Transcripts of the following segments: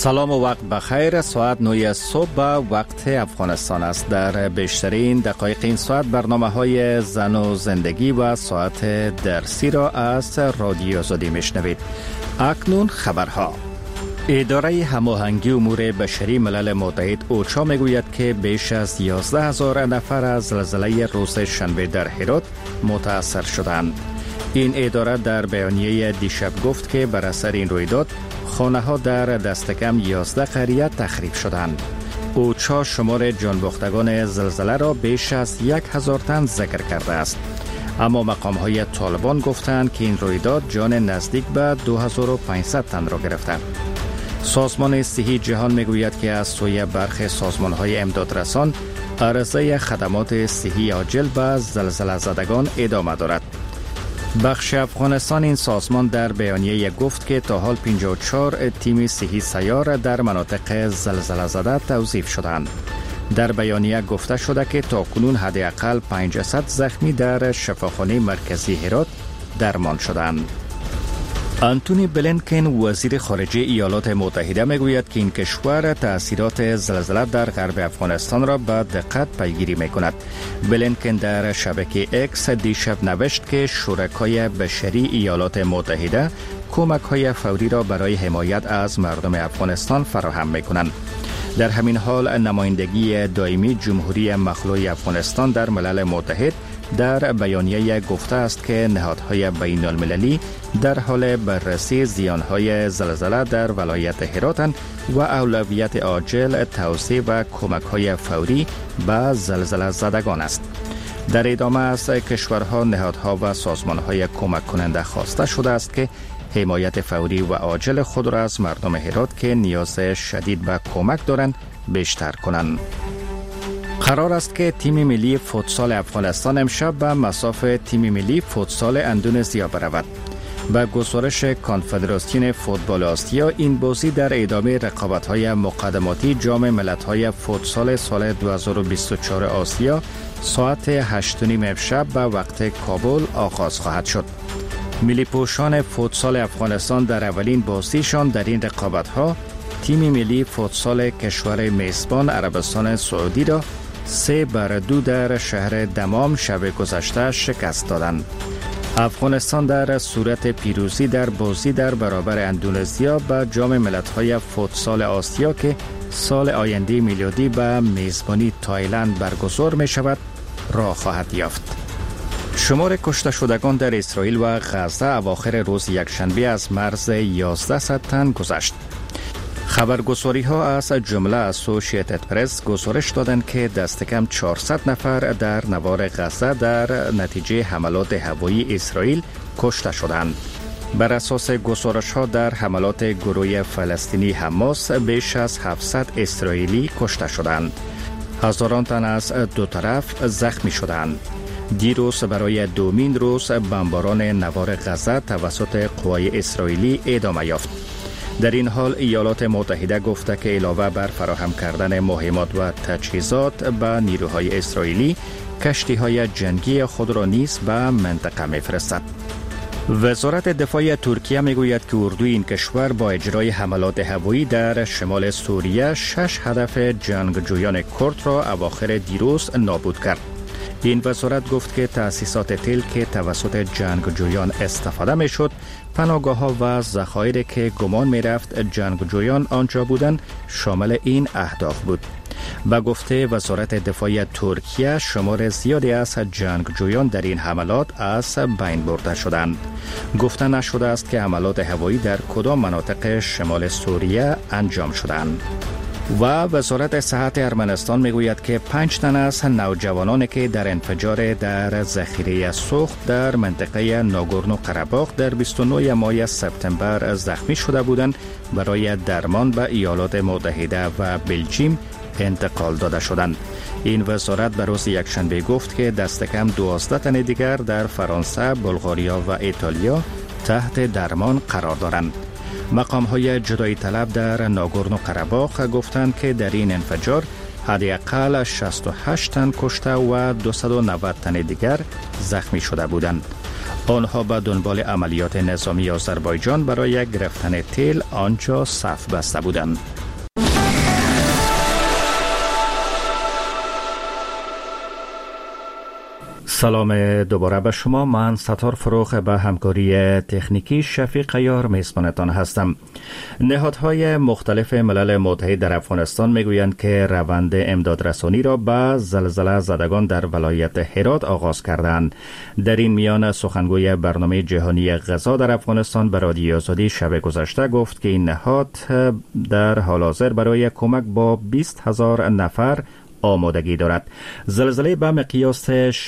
سلام و وقت بخیر. ساعت 9 صبح وقت افغانستان است. در بیشترین دقایق این ساعت برنامه‌های زن و زندگی و ساعت درسی را از رادیو آزادی میشنوید. اکنون خبرها. اداره هماهنگی امور بشری ملل متحد اوچا میگوید که بیش از 11,000 نفر از زلزله روز شنبه در هرات متاثر شدند. این اداره در بیانیه دیشب گفت که بر اثر این رویداد خانه ها در دست کم 11 قریه تخریب شدند. اوچا شمار جانباختگان زلزله را بیش از 1,000 تن ذکر کرده است. اما مقام های طالبان گفتند که این رویداد جان نزدیک به 2500 تن را گرفته. سازمان صحی جهان میگوید که از سوی برخی سازمان های امدادرسان عرضه خدمات صحی عاجل به زلزله زدگان ادامه دارد. بخش افغانستان این سازمان در بیانیه گفت که تا حال 54 تیم صحی سیار در مناطق زلزله زده توظیف شدند. در بیانیه گفته شده که تاکنون حداقل 500 زخمی در شفاخانه مرکزی هرات درمان شدند. آنتونی بلینکن وزیر خارجه ایالات متحده میگوید که این کشور تأثیرات زلزله در غرب افغانستان را به دقت پیگیری میکند. بلینکن در شبکه اکس دیشب نوشت که شرکای بشری ایالات متحده کمک‌های فوری را برای حمایت از مردم افغانستان فراهم میکنند. در همین حال نمایندگی دائمی جمهوری مخلوع افغانستان در ملل متحد در بیانیه گفته است که نهادهای بین المللی در حال بررسی زیانهای زلزله در ولایت هراتند و اولویت عاجل توسعه و کمک‌های فوری به زلزله زدگان است. در ادامه از کشورها، نهادها و سازمانهای کمک کننده خواسته شده است که حمایت فوری و عاجل خود را از مردم هرات که نیاز شدید به کمک دارند بیشتر کنند. قرار است که تیم ملی فوتسال افغانستان امشب به مصاف تیم ملی فوتسال اندونزیا برود. با گزارش کنفدراسیون فوتبال آسیا، این بازی در ادامه رقابت‌های مقدماتی جام ملت‌های فوتسال سال 2024 آسیا ساعت 8:30 امشب به وقت کابل آغاز خواهد شد. ملی پوشان فوتسال افغانستان در اولین بازیشان در این رقابت‌ها تیم ملی فوتسال کشور میزبان عربستان سعودی را 3-2 در شهر دمام شب گذشته شکست دادند. افغانستان در صورت پیروزی در بازی در برابر اندونزیا به جام ملت‌های فوتسال آسیا که سال آینده میلادی به میزبانی تایلند برگزار می شود راه خواهد یافت. شمار کشته شدگان در اسرائیل و غزه اواخر روز یکشنبه از مرز 1100 تن گذشت. خبرگزاری ها از جمله اسوسییتد پرس گزارش دادند که دست کم 400 نفر در نوار غزه در نتیجه حملات هوایی اسرائیل کشته شدند. بر اساس گزارش ها در حملات گروه فلسطینی حماس بیش از 700 اسرائیلی کشته شدند. هزاران تن از دو طرف زخمی شدند. دیروز برای دومین روز بمباران نوار غزه توسط قوای اسرائیلی ادامه یافت. در این حال ایالات متحده گفته که علاوه بر فراهم کردن مهمات و تجهیزات به نیروهای اسرائیلی، کشتی‌های جنگی خود را نیز به منطقه می‌فرستد. وزارت دفاع ترکیه میگوید که اردوی این کشور با اجرای حملات هوایی در شمال سوریه 6 هدف جنگجویان کرد را اواخر دیروز نابود کرد. این وزارت گفت که تأسیسات تل که توسط جنگجویان استفاده میشد، پناهگاه‌ها و ذخایر که گمان میرفت جنگجویان آنجا بودند شامل این اهداف بود. به گفته وزارت دفاع ترکیه، شمار زیادی از جنگجویان در این حملات از بین برده شدند. گفته نشده است که حملات هوایی در کدام مناطق شمال سوریه انجام شدند. و وزارت صحت ارمنستان میگوید که 5 تن از نوجوانانی که در انفجار در ذخیره سوخت در منطقه ناگورنو قره‌باغ در 29 ماه سپتامبر زخمی شده بودند برای درمان به ایالات متحده و بلژیم انتقال داده شدند. این وزارت به روز یکشنبه گفت که دست کم 12 تن دیگر در فرانسه، بلغاریا و ایتالیا تحت درمان قرار دارند. مقام‌های جدایی طلب در ناگورنو قره‌باغ گفتند که در این انفجار حداقل 68 تن کشته و 290 تن دیگر زخمی شده بودند. آنها به دنبال عملیات نظامی آذربایجان برای گرفتن تل آنجا صف بسته بودند. سلام دوباره به شما. من ستار فروخ به همکاری تکنیکی شفیق عیار میزبانتان هستم. نهادهای مختلف ملل متحد در افغانستان میگویند که روند امدادرسانی را به زلزله زدگان در ولایت هرات آغاز کردند. در این میان سخنگوی برنامه جهانی غذا در افغانستان به رادیو آزادی شب گذشته گفت که این نهاد در حال حاضر برای کمک با 20,000 نفر آمادگی دارد. زلزله به مقیاس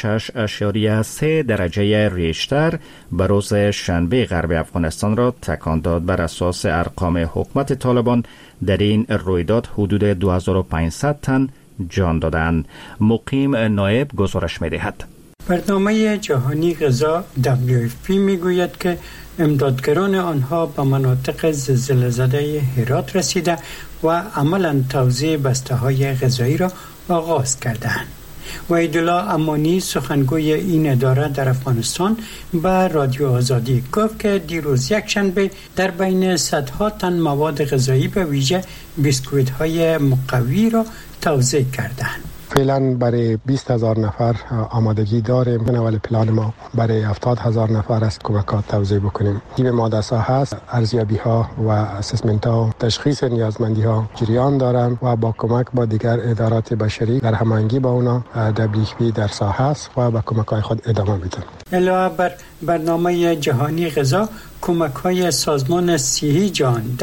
6.3 درجه ریشتر به روز شنبه غرب افغانستان را تکان داد. بر اساس ارقام حکومت طالبان در این رویداد حدود 2500 تن جان دادند. مقیم نایب گزارش می‌دهد. برنامه جهانی غذا WFP میگوید که امدادگران آنها به مناطق زلزله زده هرات رسیده و عملاً توزیع بسته‌های غذایی را آغاز کردند. وحیدالله امانی سخنگوی این اداره در افغانستان به رادیو آزادی گفت که دیروز یکشنبه در بین صدها تن مواد غذایی به ویژه بیسکویت‌های مقوی را توزیع کردند. فعلا برای 20,000 نفر آمادگی داریم. اول پلان ما برای 70,000 نفر است کمکات توزیع بکنیم. تیم ما در ساحه است، ارزیابی ها و اسسمنت ها، تشخیص نیازمندی ها جریان دارند و با کمک با دیگر ادارات بشری در هماهنگی با اونا WFP در ساحه است و با کمک های خود ادامه میده. علاوه بر برنامه جهانی غذا، کمک‌های سازمان صحی جهان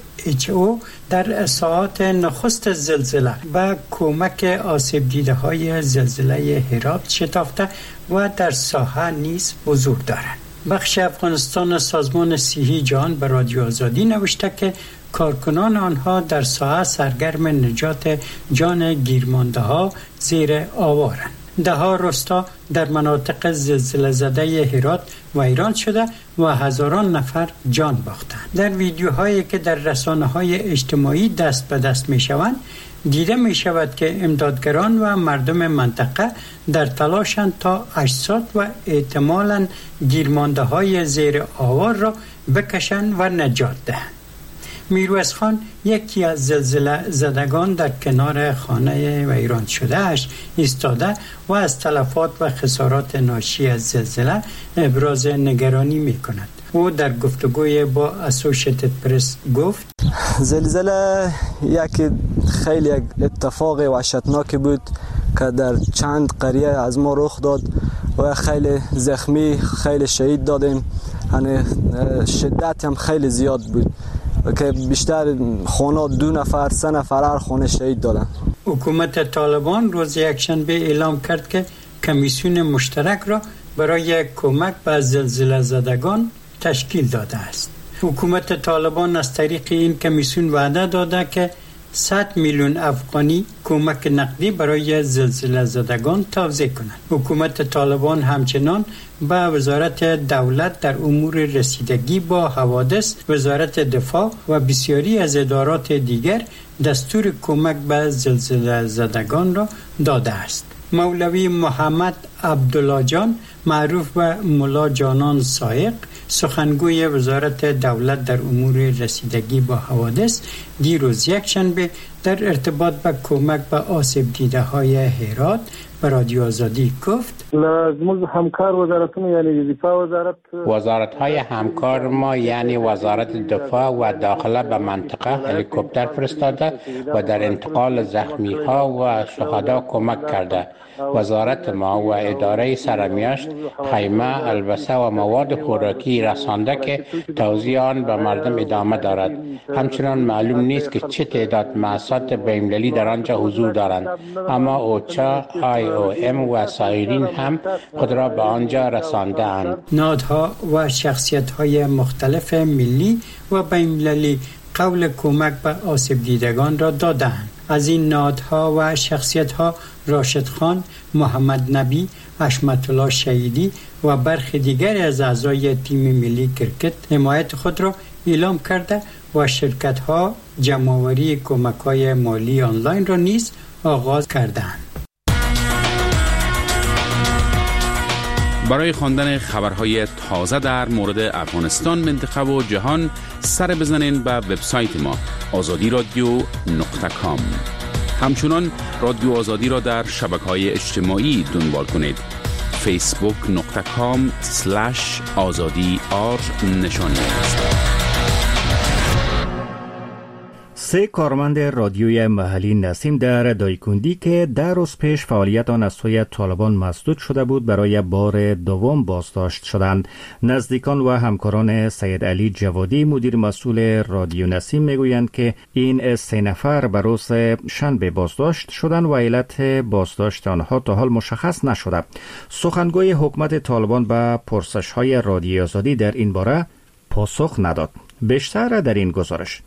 WHO در ساعات نخست زلزله و کمک آسیب دیده‌های زلزله هرات شتافته و در ساحه نیز حضور دارند. بخش افغانستان سازمان صحی جهان به رادیو آزادی نوشته که کارکنان آنها در ساحه سرگرم نجات جان گیرمانده‌ها زیر آوارند. ده‌ها رستا در مناطق زلزله زده هرات ویران شده و هزاران نفر جان باختند. در ویدیوهایی که در رسانه‌های اجتماعی دست به دست می‌شوند دیده می‌شود که امدادگران و مردم منطقه در تلاشند تا اجساد و احتمالاً گیرمانده‌های زیر آوار را بکشند و نجات دهند. میرویس خان یکی از زلزله زدگان در کنار خانه ویران شده اش ایستاده و از تلفات و خسارات ناشی از زلزله ابراز نگرانی می کند. او در گفتگوی با اسوشیتد پرس گفت زلزله خیلی یک اتفاق وحشتناک بود که در چند قریه از ما رخ داد و خیلی زخمی، خیلی شهید دادیم. شدت هم خیلی زیاد بود که بیشتر خانه 2 نفر 3 نفر هر خانه شهید دادن. حکومت طالبان روز یکشنبه اعلام کرد که کمیسیون مشترک را برای کمک به زلزله زدگان تشکیل داده است. حکومت طالبان از طریق این کمیسیون وعده داده که 100 میلیون افغانی کمک نقدی برای زلزله زدگان توزیع کنند. حکومت طالبان همچنان به وزارت دولت در امور رسیدگی با حوادث، وزارت دفاع و بسیاری از ادارات دیگر دستور کمک به زلزله زدگان را داده است. مولوی محمد عبدالله جان معروف به ملا جانان سایق، سخنگوی وزارت دولت در امور رسیدگی با حوادث، دیروز یکشنبه در ارتباط به کمک به آسیب دیده های هرات به رادیو آزادی گفت وزارت‌های همکار ما یعنی وزارت دفاع و داخله به منطقه هلیکوپتر فرستاده و در انتقال زخمی‌ها و شهدا کمک کرده. وزارت ما و اداره سرمیاشت خیمه، البسه و مواد خوراکی رسانده که توزیع آن به مردم ادامه دارد. همچنان معلوم نیست که چه تعداد مؤسسات بین‌المللی در آنجا حضور دارند، اما اوچا، IOM و سایرین هم خود را به آنجا رسانده اند. نهادها و شخصیت‌های مختلف ملی و بین‌المللی قول کمک به آسیب دیدگان را دادند. از این نهادها و شخصیت‌ها راشد خان، محمد نبی، حشمت الله شهیدی و برخی دیگر از اعضای تیم ملی کرکت حمایت خود را اعلام کرده و شرکت‌ها جمع‌آوری کمک‌های مالی آنلاین را نیز آغاز کردند. برای خواندن خبرهای تازه در مورد افغانستان، منطقه و جهان سر بزنین به وبسایت ما azadiradio.com. همچنان رادیو آزادی را در شبکه‌های اجتماعی دنبال کنید. facebook.com/azadi_r نشانی است. 3 کارمند رادیوی محلی نسیم در دایکندی که 10 روز پیش فعالیت آن از سوی طالبان مسدود شده بود برای بار دوم بازداشت شدند. نزدیکان و همکاران سید علی جوادی مدیر مسئول رادیو نسیم میگویند که این 3 نفر به روز شنبه بازداشت شدند و علت بازداشت آنها تا حال مشخص نشده. سخنگوی حکومت طالبان به پرسش‌های رادیو آزادی در این باره پاسخ نداد. بیشتر در این گزارش.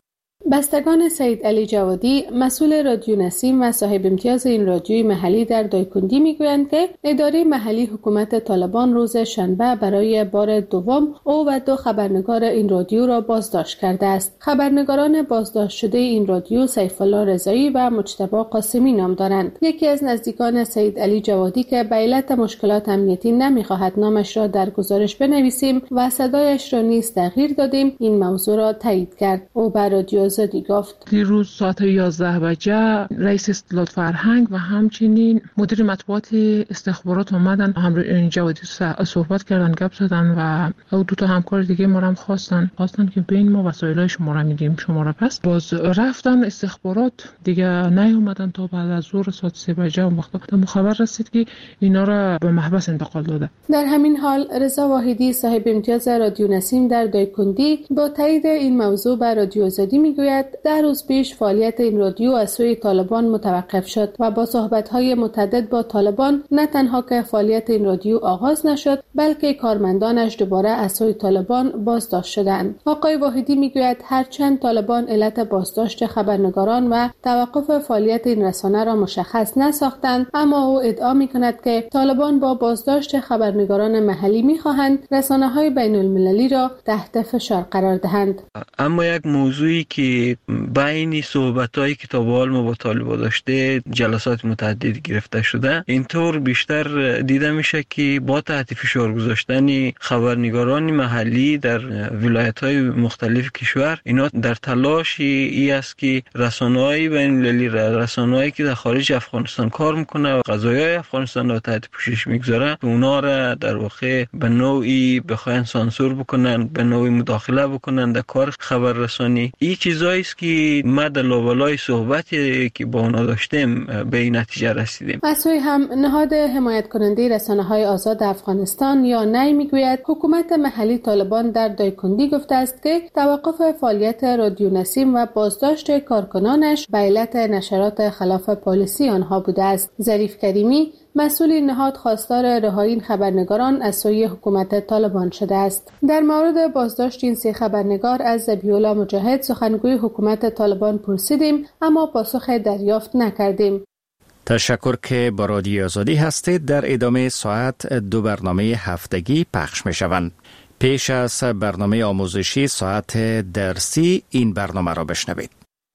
بستگان سید علی جوادی مسئول رادیو نسیم و صاحب امتیاز این رادیوی محلی در دایکندی میگویند که اداره محلی حکومت طالبان روز شنبه برای بار دوم او و 2 خبرنگار این رادیو را بازداشت کرده است. خبرنگاران بازداشت شده این رادیو سیف الله رضایی و مجتبی قاسمی نام دارند. یکی از نزدیکان سید علی جوادی که به علت مشکلات امنیتی نمیخواهد نامش را در گزارش بنویسیم و صدایش را نیز تغییر دادیم، این موضوع را تایید کرد. او بر رادیو آزادی گفت دیروز ساعت 11 بجه رئیس اطلاعات فرهنگ و همچنین مدیر مطبوعات استخبارات اومدن همراه جوادی صحبت کردن، گپ زدن و او 2 تا همکار دیگه ما هم خواستن که بین ما وسایل شما را میدیم، شما را پس باز رفتن استخبارات دیگه نیومدن تا بعد از ظهر ساعت 3 بجه اون وقت خبر رسید که اینا را به محبس انتقال داده. در همین حال رضا واحدی صاحب امتیاز رادیو نسیم در دایکندی با تایید این موضوع بر رادیو آزادی میگوید 10 روز پیش فعالیت این رادیو از سوی طالبان متوقف شد و با صحبت‌های متعدد با طالبان نه تنها که فعالیت این رادیو آغاز نشد بلکه کارمندانش دوباره از سوی طالبان بازداشت شدند. آقای واحدی میگوید هرچند طالبان علت بازداشت خبرنگاران و توقف فعالیت این رسانه را مشخص نساختند، اما او ادعا می‌کند که طالبان با بازداشت خبرنگاران محلی می‌خواهند رسانه‌های بین‌المللی را تحت فشار قرار دهند. اما یک موضوعی که بین صحبت‌هایی که تا به حال ما با طالبان داشته جلسات متعدد گرفته شده، اینطور بیشتر دیده میشه که با تحت فشار گذاشتن خبرنگاران محلی در ولایت‌های مختلف کشور، اینا در تلاش ای است که رسانه‌های بین‌المللی، رسانه‌هایی که در خارج افغانستان کار میکنه و قضایای افغانستان را تحت پوشش میگذاره، اونا را در واقع به نوعی بخواین سانسور بکنن، به نوعی مداخله بکنن در کار خبررسانی. این چیزایی است که ما در لابلای صحبتی که با اونا داشتیم به این نتیجه رسیدیم. مسئول هم نهاد حمایت کننده رسانه‌های آزاد افغانستان یا نی میگوید حکومت محلی طالبان در دایکندی گفته است که توقف فعالیت رادیو نسیم و بازداشت کارکنانش به علت نشرات خلاف پالیسی آنها بوده است. ظریف کریمی مسئول نهاد خواستار رهایی این خبرنگاران از سوی حکومت طالبان شده است. در مورد بازداشت این 3 خبرنگار از ذبیح‌الله مجاهد سخنگوی حکومت طالبان پرسیدیم اما پاسخ دریافت نکردیم. تشکر که با رادیو آزادی هستید. در ادامه ساعت 2 برنامه هفتگی پخش می شوند. پیش از برنامه آموزشی ساعت درسی این برنامه را بشنوید.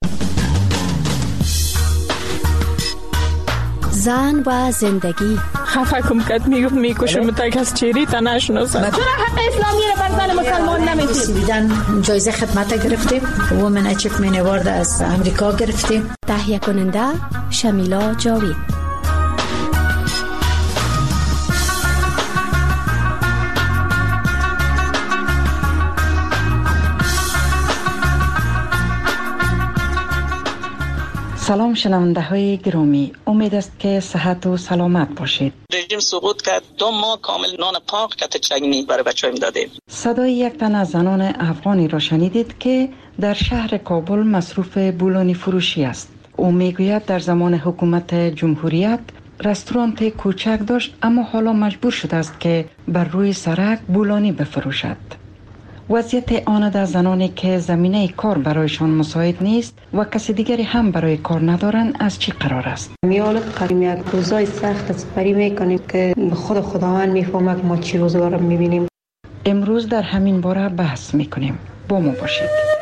زن و زندگی. خفه کم کت میکشم تا کس چیری تا نشناسم. چرا حق اسلامی را بر زن مسلمان نمیدید؟ دیدن جایزه خدمت گرفتیم. وومن اچیومنت اوارد از امریکا گرفتیم. تهیه کننده شمیلا جاوید. سلام شنونده های گرامی، امید است که صحت و سلامت باشید. رژیم سقوط کرد، 2 ماه کامل نان پاک کت چگنی برای بچه‌ها میدادیم. صدای یک تن از زنان افغانی را شنیدید که در شهر کابل مصروف بولانی فروشی است. او میگوید در زمان حکومت جمهوریت رستوران کوچک داشت، اما حالا مجبور شده است که بر روی سرک بولانی بفروشد. وضعیت آن زنانی که زمینه کار برایشان مساعد نیست و کسی دیگری هم برای کار ندارند از چی قرار است؟ میالت یک روزای سخت سپری میکنیم که خود خداوند میفهمه که ما چی روزگار میبینیم. امروز در همین باره بحث میکنیم. با ما باشید.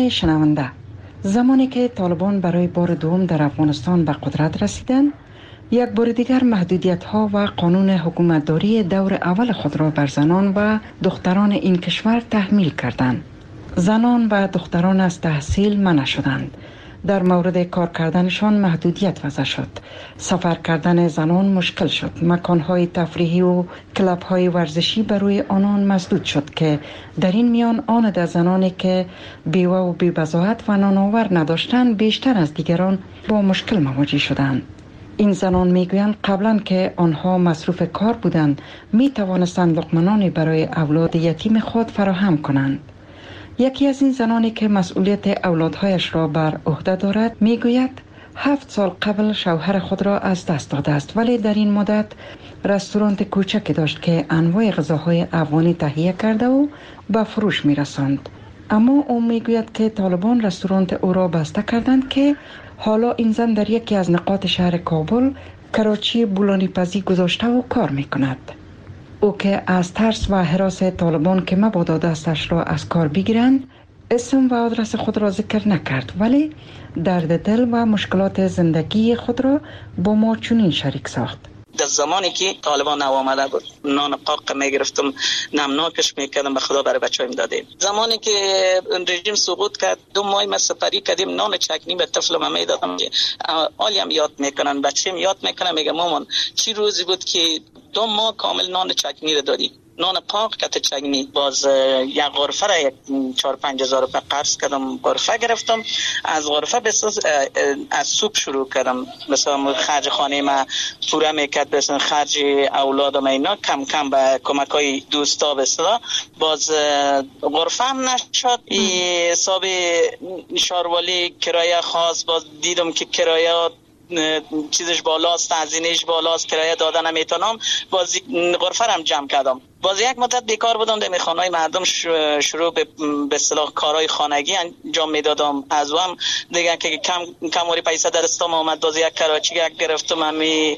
محترم شنونده، زمانی که طالبان برای بار دوم در افغانستان به قدرت رسیدند، یک بار دیگر محدودیت ها و قانون حکومتداری دور اول خود را بر زنان و دختران این کشور تحمیل کردند. زنان و دختران از تحصیل منع شدند. در مورد کار کردنشان محدودیت وضع شد. سفر کردن زنان مشکل شد. مکانهای تفریحی و کلب‌های ورزشی برای آنان مسدود شد که در این میان آن در زنانی که بیوه و بی‌بضاعت و نانآور نداشتند بیشتر از دیگران با مشکل مواجه شدند. این زنان میگویند قبلا که آنها مصروف کار بودند می توانستند لقمه‌نانی برای اولاد یتیم خود فراهم کنند. یکی از این زنانی که مسئولیت اولادهایش را بر عهده دارد میگوید 7 سال قبل شوهر خود را از دست داده است، ولی در این مدت رستوران کوچکی داشت که انواع غذاهای افغانی تهیه کرده و به فروش میرساند. اما او میگوید که طالبان رستوران او را بسته کردند که حالا این زن در یکی از نقاط شهر کابل کراچی بولانی پزی گذاشته و کار میکند. او که از ترس و هراس طالبان که مبادا دستش را از کار بگیرند اسم و آدرس خود را ذکر نکرد، ولی درد دل و مشکلات زندگی خود را با ما چنین شریک ساخت. در زمانی که طالبان آمده بود نان قاق میگرفتم، نمناکش میکردم، به خدا برای بچه‌ام دادیم. زمانی که رژیم سقوط کرد 2 ماه ما سپری کردیم، نان چکنی به طفلم میدادم. حالیم یاد میکنن، بچه‌م یاد میکنه، میگه مامان چی روزی بود که 2 ماه کامل نان چکنی رو دادی. نان قاق کت چگنی. باز یک غرفه را 4-5 هزار روپیه قرض کردم، غرفه گرفتم. از غرفه از سوپ شروع کردم، مثلا خرج خانه ما پوره میکرد، مثلا خرج اولادم اینا کم کم به کمک های دوستا بسلا. باز غرفه هم نشد، حساب شاروالی کرایه خاص. باز دیدم که کرایه چیزش بالاست، هزینه‌اش بالاست، کرایه دادن نمیتونم. باز غرفه هم جمع کردم. باز یک مدت بیکار بودم، در خانه‌های مردم شروع به اصطلاح کارهای خانگی انجام میدادم. از هم دیگه که کم پیسه در دستم اومد، باز یک کراچی گرفتم. همی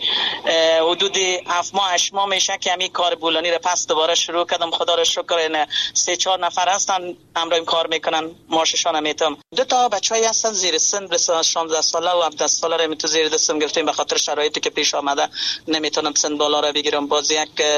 حدود 7 ماه 8 ماه میشه که همی کار بولانی رو پس دوباره شروع کردم. خدا رو شکر این 3-4 نفر هستن همراهم کار میکنن، معاششان میتم. 2 تا بچه‌ای هستن زیر سن، مثلا 16 ساله و 17 ساله رو تو زیر دستم گرفتیم، به خاطر شرایطی که پیش آمده نمیتونم سن بالا رو بگیرم. باز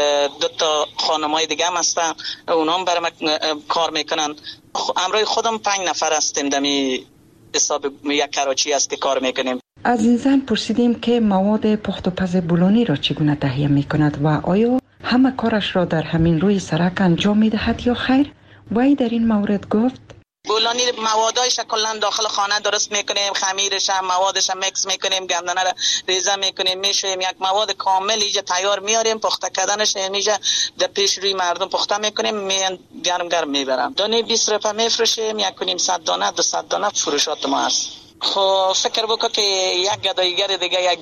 2 تا خانمای دیگه هم هستن، اونا هم برام کار میکنن. همراه خودم 5 نفر هستیم، دمی حساب یک کراچی است که کار میکنیم. از این زن پرسیدیم که مواد پخت و پز بولانی را چگونه تهیه میکند و آیا همه کارش را در همین روی سرک انجام میدهد یا خیر؟ وی در این مورد گفت بولانی موادایش کلا داخل خانه درست میکنیم، خمیرش هم موادش هم میکس میکنیم، گندنه را ریزه میکنیم، میشویم، یک مواد کامل اینجا تیار میاریم. پخته کردنش اینجا در پیش روی مردم پخته میکنیم، گرم میبرم. دانه 20 روپیه میفروشیم، 1.5 دانه 200 دانه فروشات ما هست. خب فکر بکن که یک گدایگر دیگه یک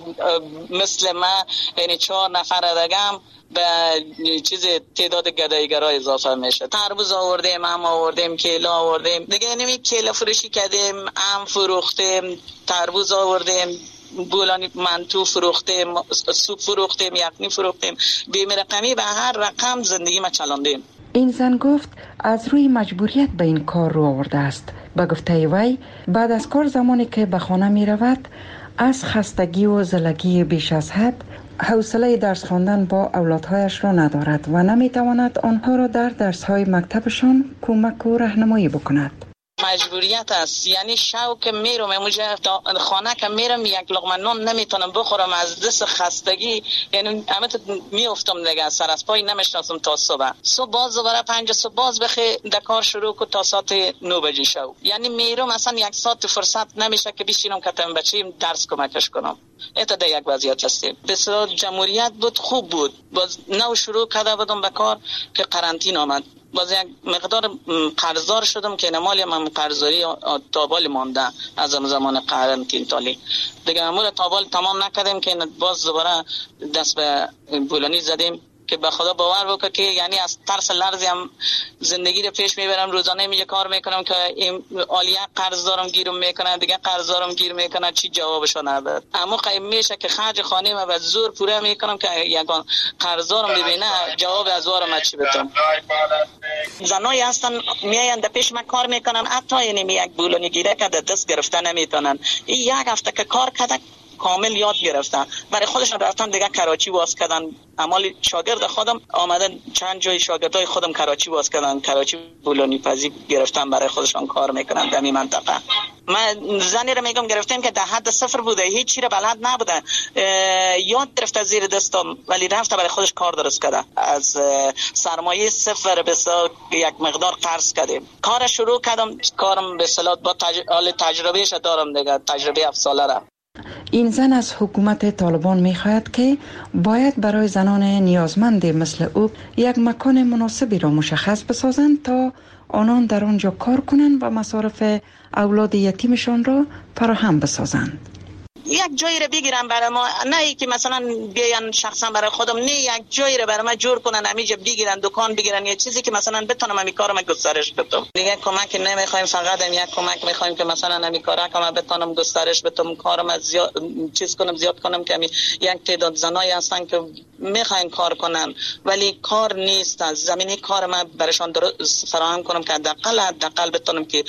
مثل ما، یعنی 4 نفر دیگه به چیز تعداد گدایگرها اضافه میشه. تربوز آوردیم، هم آوردیم، کیلا آوردیم دیگه، نمی کیلا فروشی کردیم، هم فروختیم، تربوز آوردیم، بولانی منتو فروختیم، سوپ فروختیم، یخنی فروختیم، بیم رقمی به هر رقم زندگی ما چلاندیم. این زن گفت از روی مجبوریت به این کار رو آورده است. به گفته وی بعد از کار زمانی که به خانه می رود از خستگی و زلگی بیش از حد حوصله درس خواندن با اولادهایش را ندارد و نمی تواند آنها را در درس‌های مکتبشان کمک و راهنمایی بکند. مجبوریت است، یعنی شوق میرم اونجا خانه که میرم یک لقمه نان نمیتونم بخورم از دست خستگی، یعنی همه میافتم دیگه، سر از پای نمیشناسم تا صبح باز دوباره 5 صبح باز بخی دکار شروع کو تا ساعت 9 بجه شو. یعنی میرم اصلا 1 ساعت فرصت نمیشه که بشینم کتم بچیم درس کمکش کنم. ایت ده یک وضعیت هستیم. بسیار جمهوریت بود، خوب بود. باز نو شروع کرده بودم به کار که قرنطینه آمد. باز یک مقدار قرضدار شدم که نمالی من قرضداری تابال مانده از زمان قرنطینه تالی دیگه. امور تابال تمام نکردیم که باز دوباره دست به بولانی زدیم که به خدا باور بکنه که یعنی از ترس لرزی هم زندگی رو پیش میبرم. روزانه میگه کار میکنم که این عالیه قرض دارم گیرم میکنه، دیگه قرض دارم گیر میکنه، چی جوابشو نداد. اما قیم میشه که خرج خانه ما به زور پوره میکنم که یگان قرض دارم ببینه جواب از وارم چی بدم. زنای هستن میاین در پیش من کار میکنن، حتی یعنی یک بولونی گیره که دست گرفته نمیتونن. این یک هفته که کار کرده کامل یاد گرفتن، برای خودشون رفتن دیگه کراچی باز کردن. اعمال شاگرد خودم آمدن چند جای شاگردای خودم کراچی باز کردن، کراچی بولونی پزی گرفتن برای خودشون کار میکنن در این منطقه. من زنی رو میگم گرفتیم که در حد صفر بوده، هیچ چیز بلد نبوده، یاد گرفته زیر دستم، ولی رفته برای خودش کار درست کرده. از سرمایه صفر به یک مقدار قرض کردیم، کار شروع کردم. کارم به اصطلاح با تجربهش دارم دیگه، تجربه 7 ساله را. این زن از حکومت طالبان می‌خواهد که باید برای زنان نیازمند مثل او یک مکان مناسبی را مشخص بسازند تا آنان در آنجا کار کنند و مصارف اولاد یتیمشان را فراهم بسازند. یک جایی رو بگیرن برای ما، نه ای که مثلا بیان شخصا برای خودم، نه یک جایی رو برای ما جور کنن، همیشه بگیرن دکان بگیرن، یه چیزی که مثلا بتونم همین کارم گسترش بدم. دیگه کمک نمیخوایم، فقط هم یک کمک میخوایم که مثلا همین کارا که بتونم گسترش بدم، کارم از زیاد کنم که یک تعداد زنای هستن که میخواین کار کنن ولی کار نیست. از زمینی کار من برایشان فراهم کنم که حداقل بتونم که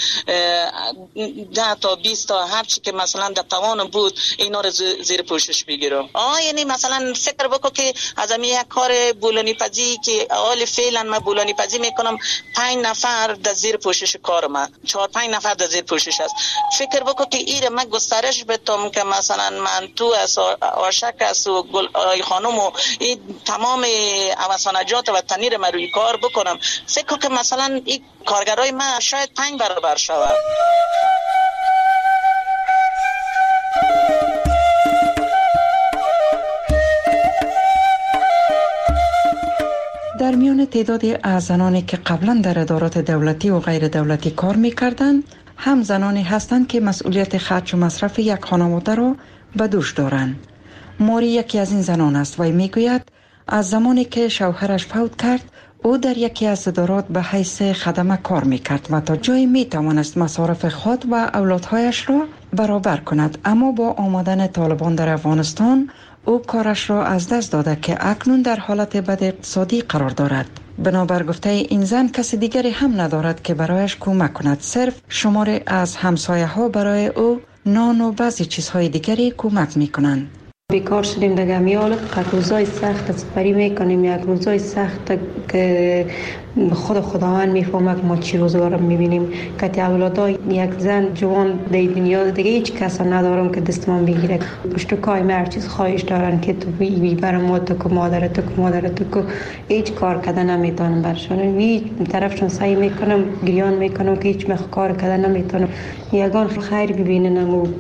10 تا 20 تا هر چی که مثلا در توانم بود اینا رو زیر پوشش بگیرم. یعنی مثلا فکر بکن که از همین یک کار بولانی پزی که حال فعلا من بولانی پزی میکنم، 5 نفر در زیر پوشش کار من، 4-5 نفر در زیر پوشش است. فکر بکن که این من گسترش بدم که مثلا من تو از آشک است و گل خانم و این تمام اوسانجات و تنیر من روی کار بکنم. فکر کن که مثلا این کارگرای من شاید 5 برابر شود. در میان تعدادی از زنانی که قبلا در ادارات دولتی و غیر دولتی کار می‌کردند، هم زنانی هستند که مسئولیت خرج و مصرف یک خانواده را به دوش دارند. ماری یکی از این زنان است و میگوید از زمانی که شوهرش فوت کرد او در یکی از ادارات به حیث خدمه کار میکرد و تا جایی میتوانست مصارف خود و اولادهایش را برابر کند، اما با آمدن طالبان در افغانستان او کارش را از دست داده که اکنون در حالت بد اقتصادی قرار دارد. بنابر گفته این زن کسی دیگری هم ندارد که برایش کمک کند، صرف شماری از همسایه ها برای او نان و بعضی چیزهای دیگری کمک میکنند. بیکار شدیم دیگه، میال روزای سخت سپری میکنیم، یک روزای سخت که خداوند میفهمه که ما چی روزگار میبینیم. که اولادای یک زن جوان در دنیا دیگه هیچ کس ندارم که دستمان بگیره. پشت کای هر چیز خواهش دارن که تو بی برام ما تو که مادرت که هیچ کار کردن نمیتونم برشون. هیچ طرفشون سعی میکنم گریان میکنم که هیچ کار کردن نمیتونم. یگان خیر ببینن و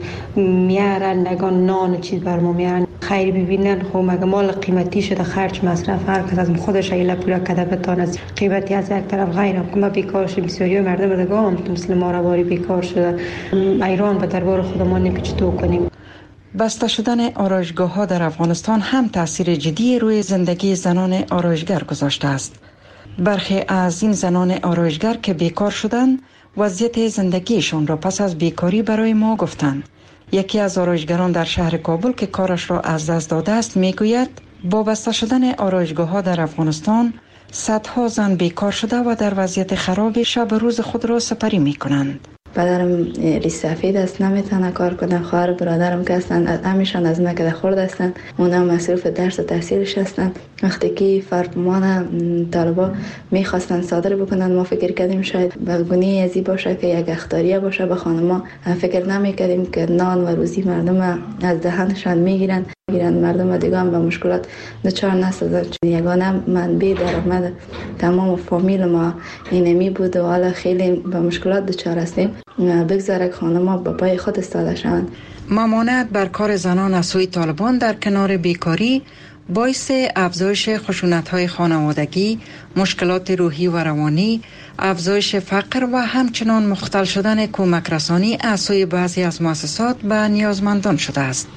میارن، یگان نان چیز برام میارن خیر ببینن. خب مگه مال قیمتی شده، خرج مصرف هر کس از خودش ایله پوره کرده بتونه. قیمتی از یک طرف غیره که ما بیکار شده، بسیاری مردم دیگه هم مثل ما رواری بیکار شده. ایران به دربار خودمان نمیشه تو کنیم. بسته شدن آرایشگاه ها در افغانستان هم تاثیر جدی روی زندگی زنان آرایشگر گذاشته است. برخی از این زنان آرایشگر که بیکار شدند وضعیت زندگیشان را پس از بیکاری برای ما گفتند. یکی از آرایشگران در شهر کابل که کارش را از دست داده است میگوید با بسته شدن آرایشگاه ها در افغانستان صدها زن بیکار شده و در وضعیت خراب شب روز خود را سپری می کنند. پدرم ریش سفید است، نمیتونه کار کنه. خواهر برادرم که هستند همیشان از نکده خورد هستند، اونا مصروف درس و تحصیلش هستند. وقتی که فرمان طالبا میخواستن صادر بکنن ما فکر کردیم شاید بلگونی ازی باشه که یک اخطاریه باشه به خانما. فکر نمیکردیم که نان و روزی مردم از دهنشان میگیرن مردم دیگه هم به مشکلات دچار نشدن. یگانه منبع درآمد تمام فامیل ما اینمی بود و حالا خیلی به مشکلات دچار هستیم. بگذاره که خانم‌ها با پای خود ایستاده شوند. ممانعت بر کار زنان از سوی طالبان در کنار بیکاری باعث افزایش خشونت‌های خانوادگی، مشکلات روحی و روانی، افزایش فقر و همچنان مختل شدن کمک رسانی از سوی بعضی از مؤسسات به نیازمندان شده است.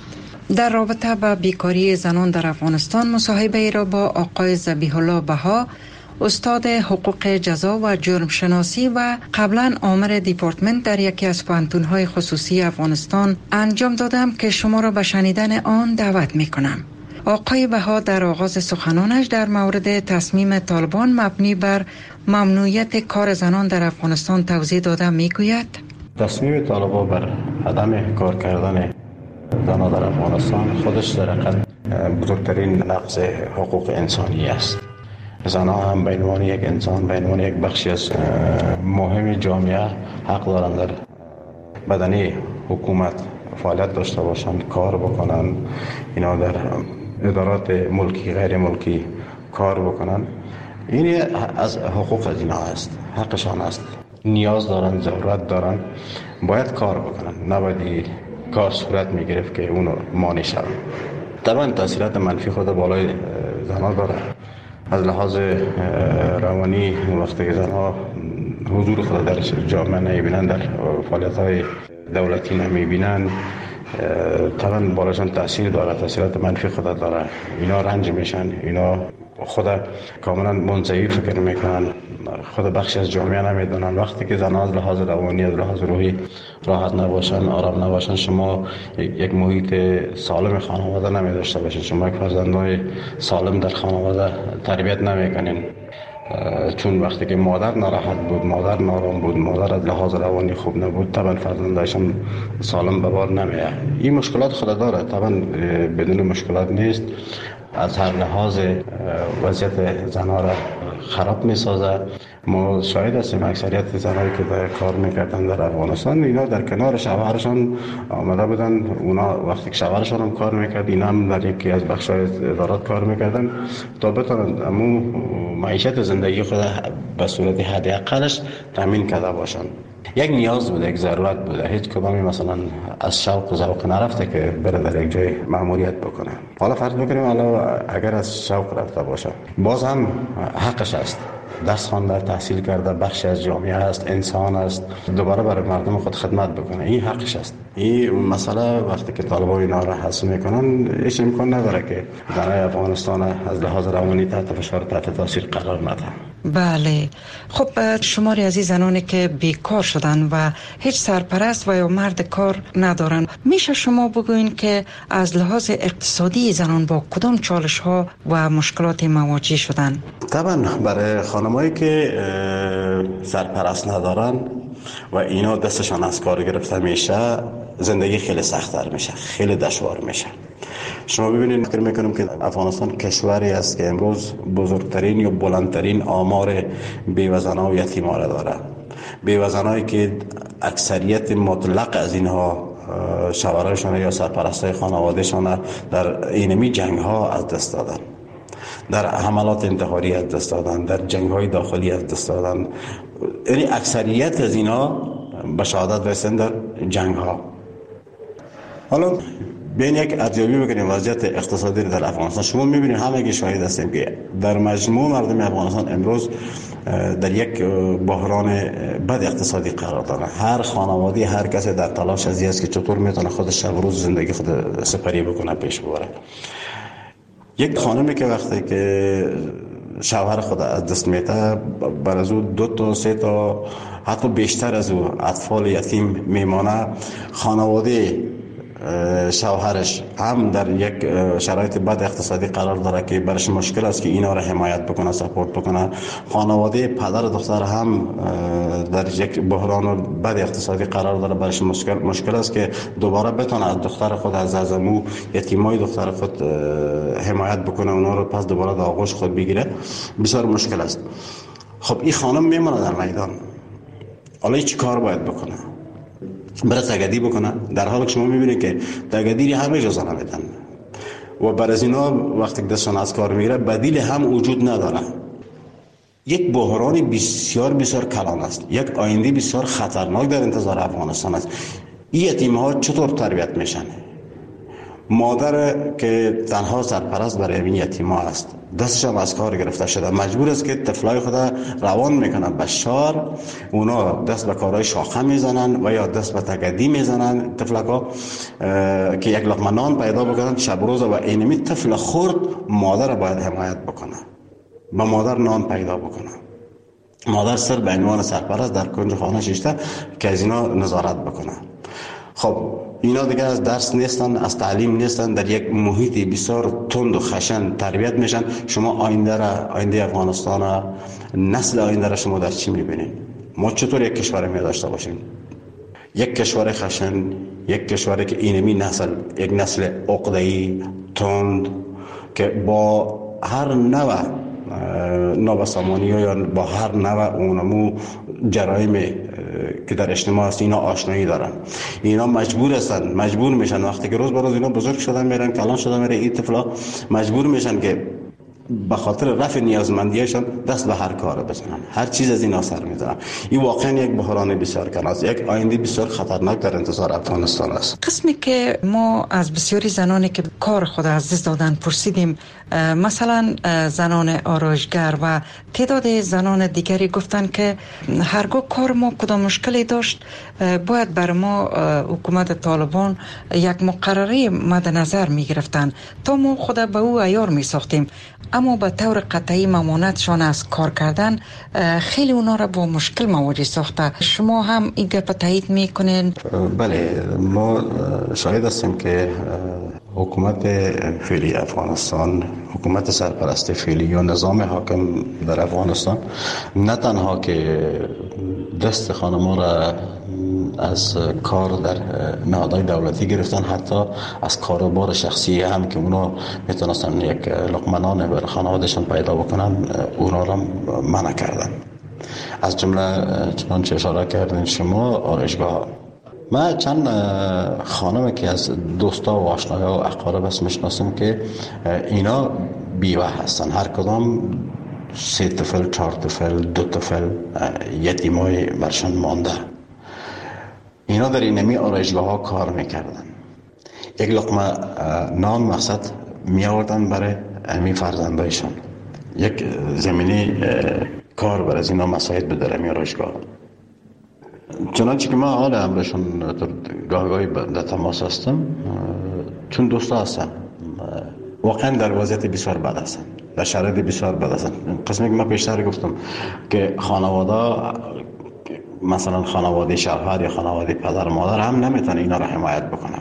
در رابطه با بیکاری زنان در افغانستان مصاحبه ای را با آقای ذبیح الله بها، استاد حقوق جزا و جرم شناسی و قبلا آمر دیپارتمنت در یکی از پوهنتون‌های خصوصی افغانستان انجام دادم که شما را به شنیدن آن دعوت می‌کنم. آقای بها در آغاز سخنانش در مورد تصمیم طالبان مبنی بر ممنوعیت کار زنان در افغانستان توضیح داده میگوید: تصمیم طالبان بر عدم کار کردن زنان در افغانستان خودش در حقیقت بزرگترین نقض حقوق انسانی است. زنان هم به عنوان یک انسان، به عنوان یک بخشی از مهم جامعه حق دارند در بدنه حکومت فعالیت داشته باشند، کار بکنند، اینا در ادارات ملکی غیر ملکی کار بکنند. این از حقوق از اینا است، حقشان است. نیاز دارند، ضرورت دارند، باید کار بکنند. نباید کار صورت میگرفت که اونو مانع شود. طبعا تاثیرات منفی خود بالای زنها داره. از لحاظ روانی وقتی که زنها حضور خود در جامعه نمیبینند، در فعالیت‌های دولتی نمیبینند، طبعا بالاشان تاثیر داره، تاثیرات منفی خود داره. اینا رنج میشن، اینا خود کاملا منزوی فکر میکنن، خود بخشی از جامعه نمیدونن. وقتی که زنها از لحاظ روانی، از لحاظ روحی راحت نباشن، آرام نباشن، شما یک محیط سالم خانواده نمیداشته باشین، شما یک فرزندای سالم در خانواده تربیت نمیکنین. چون وقتی که مادر ناراحت بود، مادر نارام بود، مادر از لحاظ روانی خوب نبود، طبعا فرزندایشان سالم به بار نمیاد. این مشکلات خود داره، طبعا بدون مشکلات نیست. از هر لحاظ وضعیت زنها را خراب می سازه. ما شاهد هستیم اکثریت زنایی که در کار میکردن در افغانستان، اینا در کنار شوهرشان آمده بودن. اونا وقتی که شوهرشان هم کار میکرد، اینا هم در یکی از بخش‌های ادارات کار میکردن تا بتونن امو معیشت زندگی خود به صورت حداقلش تامین کرده باشن. یک نیاز بوده، یک ضرورت بوده. هیچ کدومی مثلا از شوق و ذوق نرفته که بره در یک جای مأموریت بکنه. حالا فرض بکنیم اگر از شوق رفته باشه، باز هم حقش است. درس خوانده، تحصیل کرده، بخشی از جامعه است، انسان است، دوباره برای مردم خود خدمت بکنه. این حقش است. این مسئله وقتی که طالبان اینا را حذف میکنن، هیچ امکان نداره که زنای افغانستان از لحاظ روانی تحت فشار، تحت تاثیر قرار نده. بله. خب شماری از این زنانی که بیکار شدن و هیچ سرپرست و یا مرد کار ندارن، میشه شما بگوین که از لحاظ اقتصادی زنان با کدام چالش ها و مشکلات مواجه شدن؟ طبعا برای خانمایی که سرپرست ندارن و اینا دستشان از کار گرفته میشه، زندگی خیلی سخت‌تر میشه، خیلی دشوار میشه. شما ببینید، فکر میکنم که افغانستان کشوری است که امروز بزرگترین یا بلندترین آمار بیوه‌زنان و یتیمان را داره. بیوه‌زنانی که اکثریت مطلق از اینها شوهرشان یا سرپرستای خانوادهشان در اینمی جنگ ها از دست دادن، در حملات انتحاری از دست دادن، در جنگ های داخلی از دست دادن. یعنی اکثریت از اینها به شهادت رسیدن در جنگ ها. حالا بیاین یک ارزیابی بکنیم وضعیت اقتصادی در افغانستان. شما میبینید، همه شاهد هستیم که در مجموع مردم افغانستان امروز در یک بحران بد اقتصادی قرار دارن. هر خانواده، هر کسی در تلاش از این است که چطور میتونه خودش شب روز زندگی خود سپری بکنه، پیش ببره. یک خانمی که وقتی که شوهر خود از دست میده، بر از او 2 تا 3 تا حتی بیشتر از او اطفال یتیم میمانه. خانواده شوهرش هم در یک شرایط بد اقتصادی قرار داره که برش مشکل است که اینا را حمایت بکنه، سپورت بکنه. خانواده پدر و دختر هم در یک بحران بد اقتصادی قرار داره، برش مشکل است که دوباره بتونه از دختر خود، از امو یتیمای دختر خود حمایت بکنه، اونا رو پس دوباره در آغوش خود بگیره. بسیار مشکل است. خب این خانم میمونه در میدان، حالا چی کار باید بکنه؟ برای تگدی بکنه، در حالی که شما میبینید که تگدی همه جا زنه میدن و بر از اینا وقتی دستشان از کار میگیره بدیل هم وجود نداره. یک بحران بسیار بسیار کلان است، یک آینده بسیار خطرناک در انتظار افغانستان است. این یتیم ها چطور تربیت میشن؟ مادر که تنها سرپرست برای این یتیما است، دستش هم از کار گرفته شده، مجبور است که طفلای خود روان میکنه به شهر. اونا دست به کارهای شاخه میزنن و یا دست به تگدی میزنن طفلکا که یک لقمه نان پیدا بکنن شب روز. و اینمی طفل خرد مادر باید حمایت بکنه، به مادر نان پیدا بکنه. مادر سر به عنوان سرپرست در کنج خانه شیشته که از اینا نظارت بکنه. خب اینا دیگه از درس نیستن، از تعلیم نیستن، در یک محیط بسیار تند و خشن تربیت میشن. شما آینده افغانستان، نسل آینده را شما در چی میبینید؟ ما چطور یک کشور می داشته باشیم؟ یک کشور خشن، یک کشوری که اینمی نسل، یک نسل عقده‌ای تند که با هر نوع نابسامانی یا با هر نوع اونمو جرایم که در اجتماع است اینا آشنایی دارن. اینا مجبور میشن وقتی که روز به روز اینا بزرگ شدن میرن، کلان شدن میره، این طفلا مجبور میشن که به خاطر رفع نیازمندیشان دست به هر کار بزنن، هر چیز از اینا سر میزنن. این واقعا یک بحران بسیار کناز، یک آینده بسیار خطرناک در انتظار افغانستان است. قسمی که ما از بسیاری زنانی که کار خود از دست دادن پرسیدیم، مثلا زنان آرایشگر و تعداد زنان دیگری گفتن که هرگاه کار ما کدام مشکلی داشت باید بر ما حکومت طالبان یک مقرره مد نظر می گرفتن تا ما خود به او عیار می ساختیم، اما به طور قطعی ممانعتشان از کار کردن خیلی اونا را با مشکل مواجه ساخته. شما هم این گپ تایید میکنین؟ بله، ما شاهد هستیم که حکومت فعلی افغانستان، حکومت سرپرست فعلی یا نظام حاکم در افغانستان نه تنها که دست خانم‌ها را از کار در نهادهای دولتی گرفتن، حتی از کاروبار شخصی هم که اونا میتونستن یک لقمه نان بر خانوادهشان پیدا بکنن اونا را منع کردن. از جمله چنانچه اشاره کردین شما آرایشگاه. من چند خانم که از دوستا و آشناها و اقارب است میشناسم که اینا بیوه هستن، هر کدام 3 طفل 4 طفل 2 طفل یتیمای برشان مانده. اینا در اینمی آرایشگاه ها کار میکردن، یک لقمه نان مقصد می آوردن برای همین فرزندایشان، یک زمینی کار برای از اینا مساعد به در همین آرایشگاه. چنانچه که من حال امرشون گاهی در تماس هستم، چون دوستا هستن واقعا در وضعیت بسیار بد هستن، در شرایط بسیار بد هستن. قسمی که من پیشتر گفتم که خانواده، مثلا خانواده شوهر یا خانواده پدر مادر هم نمیتونه اینا را حمایت بکنه،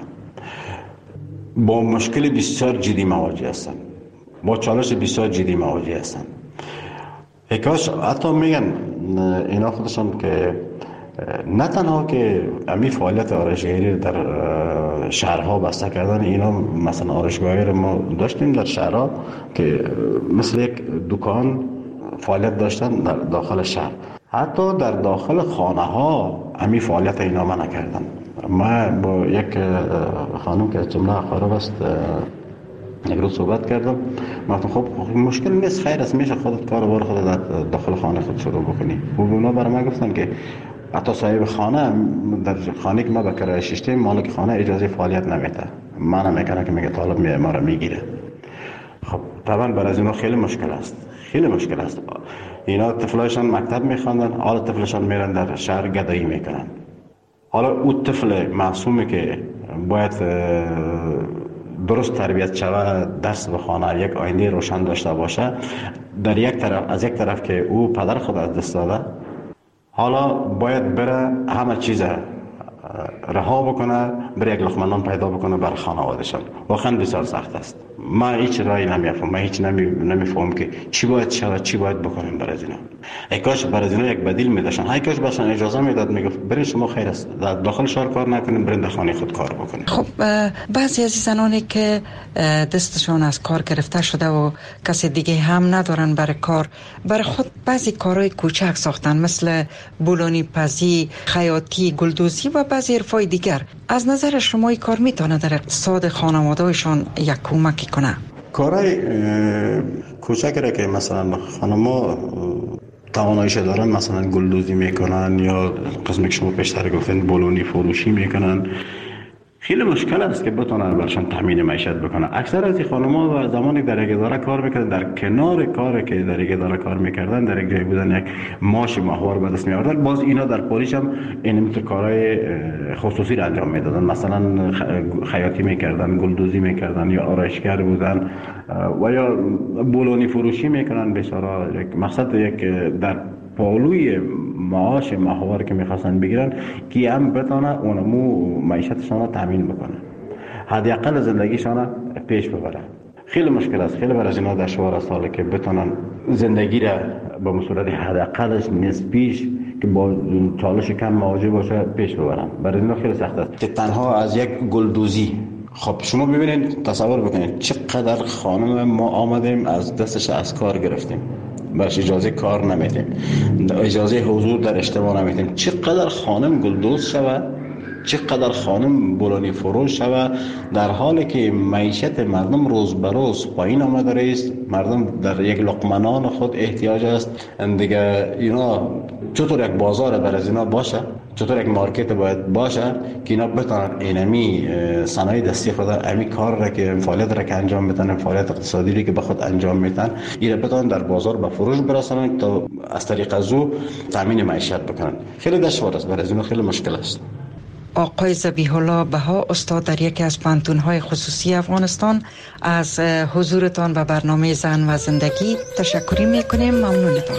با مشکل بسیار جدی مواجه هستن، با چالش بسیار جدی مواجه هستن. یکاش حتی میگن اینا خودشون که نه تنها که امی فعالیت آرایشگری در شهرها بسته کردن، اینا مثلا آرایشگاهی رو ما داشتیم در شهرها که مثل یک دکان فعالیت داشتن در داخل شهر، حتی در داخل خانه ها امی فعالیت اینا منع کردن. من با یک خانم که از جمله اقارب است یک روز صحبت کردم، گفتم خب مشکل نیست، خیر است، میشه خودت کاروبار خودت در داخل خانه خود شروع بکنی. و اونا برای من گفتن که حتی صاحب خانه در خانه که ما به کرایه شیشته مالک خانه اجازه فعالیت نمیده، منع میکنه که میگه طالب ما را میگیره. خب طبعا برای از اینا خیلی مشکل است، خیلی مشکل است. اینا طفلایشان مکتب میخواندن، حالا طفلشان میرن در شهر گدایی میکنن. حالا اون طفل معصومی که باید درست تربیت شود، درس بخونه، یک آینده روشن داشته باشه، در یک طرف از یک طرف که او پدر خود از دست داده، حالا باید بره همه چیز رها بکنه، بره یک لقمه نان پیدا بکنه برای خانواده‌شان. واقعا بسیار سخت است. من هیچ راهی نمیفهمم، من هیچ نمیفهمم که چی باید شود، چی باید بکنیم برای اینا. ای کاش برای اینا یک بدیل میداشتن، ای کاش باشن اجازه میداد، میگفت برید شما خیر است در داخل شهر کار نکنید، برید در خانه خود کار بکنید. خب بعضی از زنانی که دستشون از کار گرفته شده و کسی دیگه هم ندارن برای کار، برای خود بعضی کارهای کوچک ساختن، مثل بولونی پزی، خیاطی، گلدوزی و بعضی حرفای دیگر. از نظر شما این کار میتونه در اقتصاد خانواده‌شان یک کمکی کنه؟ کارهای کوچکی را که مثلا خانم‌ها تواناییش دارن، مثلا گلدوزی میکنن یا قسمی که شما پیشتر گفتین بولونی فروشی میکنن، خیلی مشکل است که بتونن برشان تامین معیشت بکنن. اکثر از این خانم‌ها و زمانی در یک اداره کار میکردن، در کنار کاری که در یک اداره کار میکردن، در یک جای بودن یک معاش ماهوار به دست میآوردن، باز اینا در پاریس هم این کارهای خصوصی را انجام میدادن. مثلا خیاطی میکردن، گلدوزی میکردن، یا آرایشگر بودن و یا بولونی فروشی میکنن. بیچارا مقصد یک در پالوی معاش ماهوار که میخواستن بگیرن که هم بتونه اونمو معیشتشان را تامین بکنه، حداقل زندگیشان را پیش ببره. خیلی مشکل است، خیلی برای اینا در شوار ساله که بتونن زندگی را به صورت حداقلش نسبیش که با چالش کم مواجه باشه پیش ببرن. برای اینا خیلی سخت است که تنها از یک گلدوزی. خب شما ببینید، تصور بکنید چقدر خانم ما آمدیم از دستش از کار گرفتیم، برش اجازه کار نمیدیم، اجازه حضور در اجتماع نمیدیم. چقدر خانم گلدوز شود، چقدر خانم بولانی فروش شود، در حالی که معیشت مردم روز به روز پایین آمده است. مردم در یک لقمه نان خود احتیاج است. دیگه اینا چطور یک بازار برای از اینا باشه، چطور یک مارکت باید باشه که اینا بتونن اینمی صنایع دستی خود، امی کار را که فعالیت را که انجام میدن، فعالیت اقتصادی را که به خود انجام میدن، اینا بتونن در بازار به فروش برسونن تا از طریق از او تامین معیشت بکنن. خیلی دشوار است، برای از اینا خیلی مشکل است. آقای ذبیح الله بها، استاد در یکی از پانتون‌های خصوصی افغانستان، از حضورتان و برنامه زن و زندگی تشکر می‌کنیم. ممنونتان.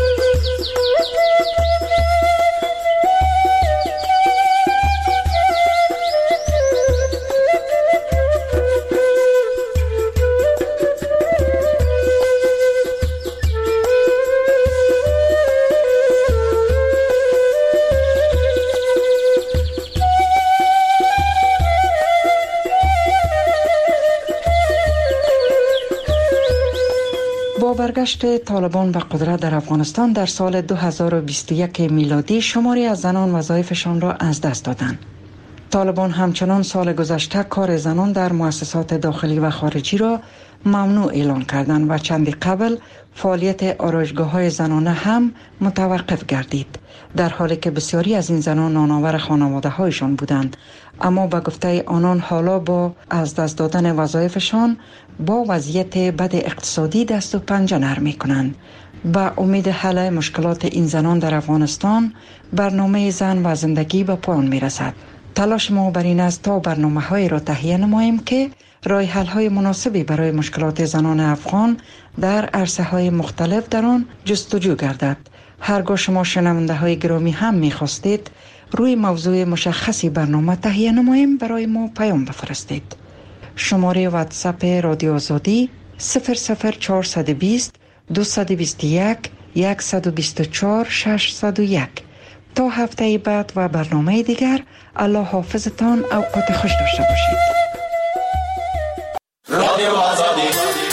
برگشت طالبان به قدرت در افغانستان در سال 2021 میلادی شماری از زنان وظایفشان را از دست دادند. طالبان همچنان سال گذشته کار زنان در مؤسسات داخلی و خارجی را ممنوع اعلان کردند و چندی قبل فعالیت آرایشگاه‌های زنانه هم متوقف گردید، در حالی که بسیاری از این زنان نانآور خانواده‌هایشان بودند. اما به گفته آنان حالا با از دست دادن وظایفشان با وضعیت بد اقتصادی دست و پنجه نرم می‌کنند. با امید حل مشکلات این زنان در افغانستان، برنامه زن و زندگی به پایان می‌رسد. تلاش ما بر این است تا برنامه‌هایی را تهیه نماییم که راه حل‌های مناسبی برای مشکلات زنان افغان در عرصه‌های مختلف در آن جستجو گردد. هرگاه شما شنونده‌های گرامی هم می‌خواستید روی موضوع مشخصی برنامه تهیه نماییم، برای ما پیام بفرستید. شماره واتساپ رادیو آزادی 00420 221 124 601. تا هفته بعد و برنامه دیگر، الله حافظتان. اوقات خوش داشته باشید. رادیو آزادی.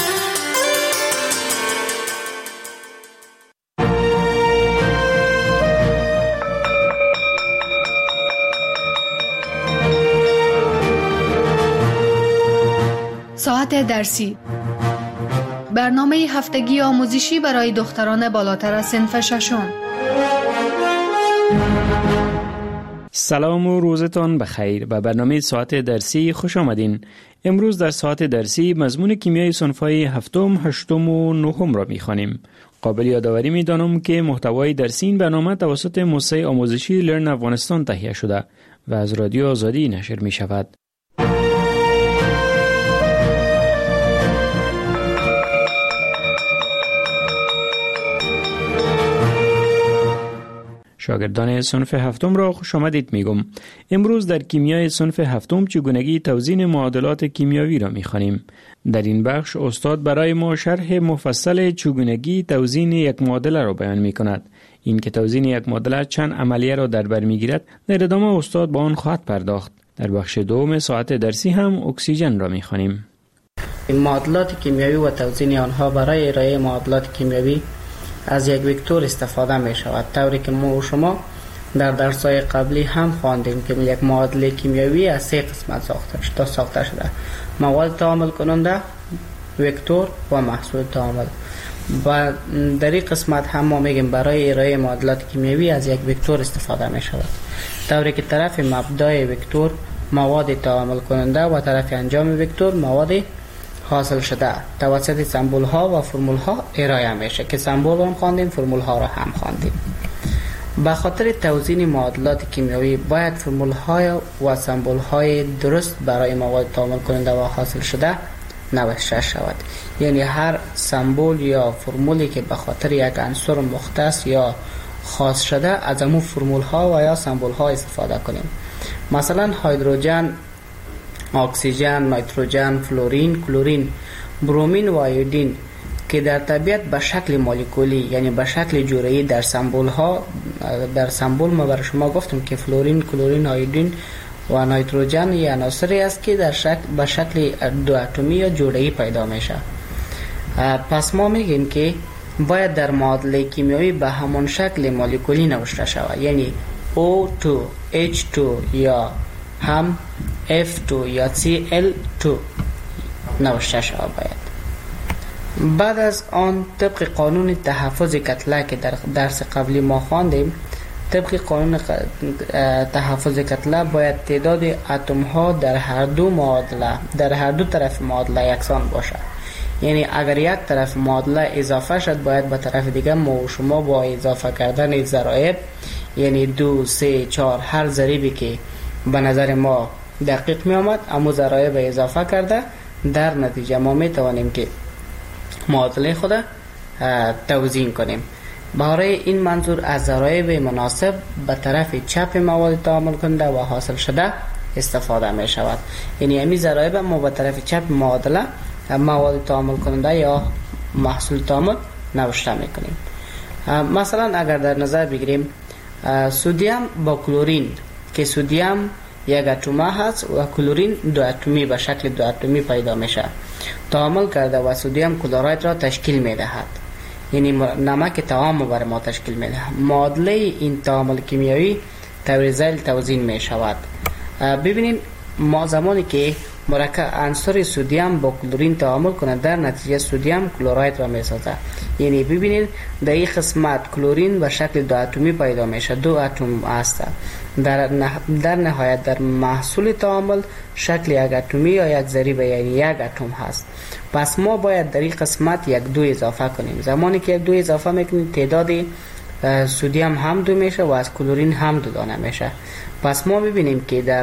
ساعت درسی، برنامه هفتگی آموزشی برای دختران بالاتر از صنف ششم. سلام و روزتان بخیر. به برنامه ساعت درسی خوش آمدین. امروز در ساعت درسی مضمون کیمیای صنف‌های هفتم، هشتم و نهم را می‌خوانیم. قابل یادآوری می‌دانم که محتوای درسی این برنامه توسط موسسه آموزشی لرن افغانستان تهیه شده و از رادیو آزادی نشر می‌شود. شاگردان صنف هفتم را خوش آمدید میگم. امروز در کیمیای صنف هفتم چگونگی توزیع معادلات کیمیایی را میخوانیم. در این بخش استاد برای ما شرح مفصل چگونگی توزیع یک معادله را بیان میکند. این که توزیع یک معادله چند عملیه را در بر میگیرد، در ادامه استاد با آن خواهد پرداخت. در بخش دوم ساعت درسی هم اکسیژن را میخوانیم. معادلات کیمیایی و توزیع آنها برای ارائه معادلات کیمیایی از یک وکتور استفاده می شود، طوری که ما و شما در درس‌های قبلی هم خواندیم که یک معادله کیمیایی از 3 قسمت ساخته شده: مواد تعامل کننده، وکتور و محصول تعامل. و در این قسمت هم ما میگیم برای ارائه معادلات کیمیایی از یک وکتور استفاده می شود، طوری که طرف مبدای وکتور مواد تعامل کننده و طرف انجام وکتور مواد حاصل شده توسط سمبول ها و فرمول ها ارائه میشه که سمبول هم خواندیم، فرمول ها را هم خواندیم. به خاطر توزیع معادلات کیمیایی باید فرمول های و سمبول های درست برای مواد تعامل کننده و حاصل شده نوشته شود. یعنی هر سمبول یا فرمولی که به خاطر یک عنصر مختص یا خاص شده از همون فرمول ها و یا سمبول ها استفاده کنیم. مثلا هیدروژن، اکسیژن، نیتروژن، فلورین، کلورین، برومین و ایودین که در طبیعت به شکل مولکولی یعنی به شکل جوړه‌ای در سمبول ها در سمبول ما برای شما گفتم که فلورین، کلورین، ایودین و نیتروژن یا عناصری است که در به شکل دو اتمی یا جوړه‌ای پیدا میشه. پس ما میگیم که باید در معادله کیمیایی به همان شکل مولکولی نوشته شود، یعنی O2 H2 یا هم F2 یا Cl2 نوشته شود باید. بعد از آن طبق قانون تحفظ کتله که در درس قبلی ما خواندیم، طبق قانون تحفظ کتله باید تعداد اتم ها در هر دو طرف معادله یکسان باشه. یعنی اگر یک طرف معادله اضافه شد باید به طرف دیگه ما و شما با اضافه کردن ضرایب یعنی 2 3 4 هر ضریبی که به نظر ما دقیق می آمد اما ضرایب اضافه کرده در نتیجه ما می توانیم که معادله خود توزیع کنیم. برای این منظور از ضرایب مناسب به طرف چپ مواد تعامل کننده و حاصل شده استفاده می شود. یعنی همین ضرایب ما به طرف چپ معادله مواد تعامل کننده یا محصول تعامل نوشته می کنیم. مثلا اگر در نظر بگیریم سودیم با کلورین که سودیم یک اتم هست و کلورین دو اتمی به شکل دو اتمی پیدا میشه، تعامل کرده و سودیم کلراید را تشکیل میدهد، یعنی نمک طعام بر ما تشکیل میدهد. معادله این تعامل کیمیایی طور ذیل توزیع می شود. ببینیم ما زمانی که مرکب عنصر سودیم با کلورین تعامل کنه در نتیجه سودیم کلراید را می سازد. یعنی ببینید در این قسمت کلورین به شکل دو اتمی پیدا میشه، دو اتم است. در نهایت در محصول تعامل شکل یک اتمی یا یک ضریب یعنی یک اتم هست. پس ما باید در این قسمت یک دو اضافه کنیم. زمانی که یک دو اضافه میکنیم تعداد سودیم هم دو میشه و از کلورین هم دو دانه میشه. پس ما ببینیم که در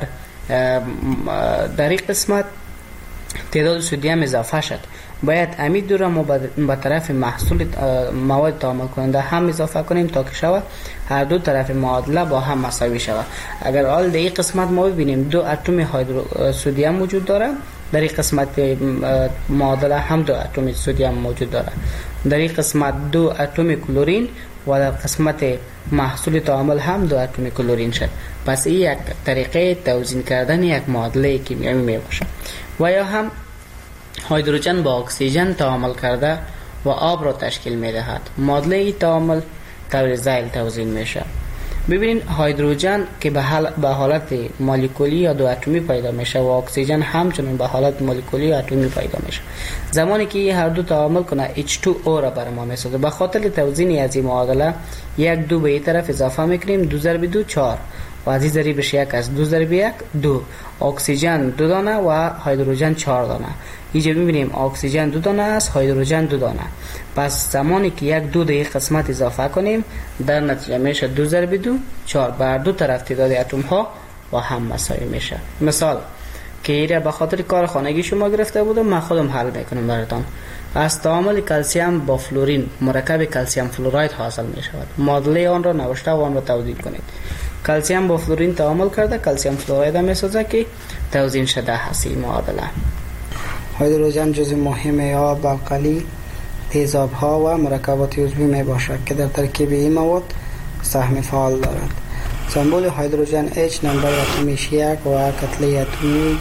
این قسمت تعداد سودیم اضافه شد، باید امید دو را ما به طرف محصول مواد تعامل کننده هم اضافه کنیم تا که شود هر دو طرف معادله با هم مساوی شود. اگر حال در این قسمت ما ببینیم دو اتم سودیم وجود داره، در این قسمت معادله هم دو اتم سودیم موجود داره، در این قسمت دو اتم کلورین و در قسمت محصول تعامل هم دو اتم کلورین شد. پس این یک طریقه توزیع کردن یک معادله کیمیایی می باشه. و یا هم هیدروژن با اکسیژن تعامل کرده و آب را تشکیل می دهد. معادله تعامل طور ذیل توزیع میشه. ببینید هیدروژن که به حالت مولکولی یا دو اتمی پیدا میشه و اکسیژن همچنین به حالت مولکولی یا اتمی پیدا میشه. زمانی که این هر دو تعامل کنه H2O را بر ما میسازه. به خاطر توزیع از این معادله یک دو به این طرف اضافه میکنیم، 2 ضرب 2 4 و از این ضریبش یک از 2 ضرب 1 2. اکسیژن 2 دانه و هیدروژن 4 دانه. اینجا میبینیم اکسیژن 2 دانه است، هیدروژن 2 دانه. پس زمانی که یک دو در قسمت اضافه کنیم در نتیجه میشه 2 ضرب 2 4. بر دو طرف تعداد اتم ها و هم مساوی میشه. مثال که ایره به خاطر کار خانگی شما گرفته بودم، من خودم حل میکنم براتون. از تعامل کلسیم با فلورین مرکب کلسیم فلوراید حاصل می شود. معادله آن را نوشته و آن را توضیح کنید. کلسیم با فلورین تعامل کرده کلسیم فلوراید می سازه که توزیع شده هستی معادله. هیدروژن جزء مهم آب، القلی، تیزاب ها و مرکبات عضوی می باشد که در ترکیب این مواد سهم فعال دارد. سمبول هیدروژن H نمبر اتمیش 1 و کتله اتمی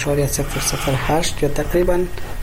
1.008 یا تقریبا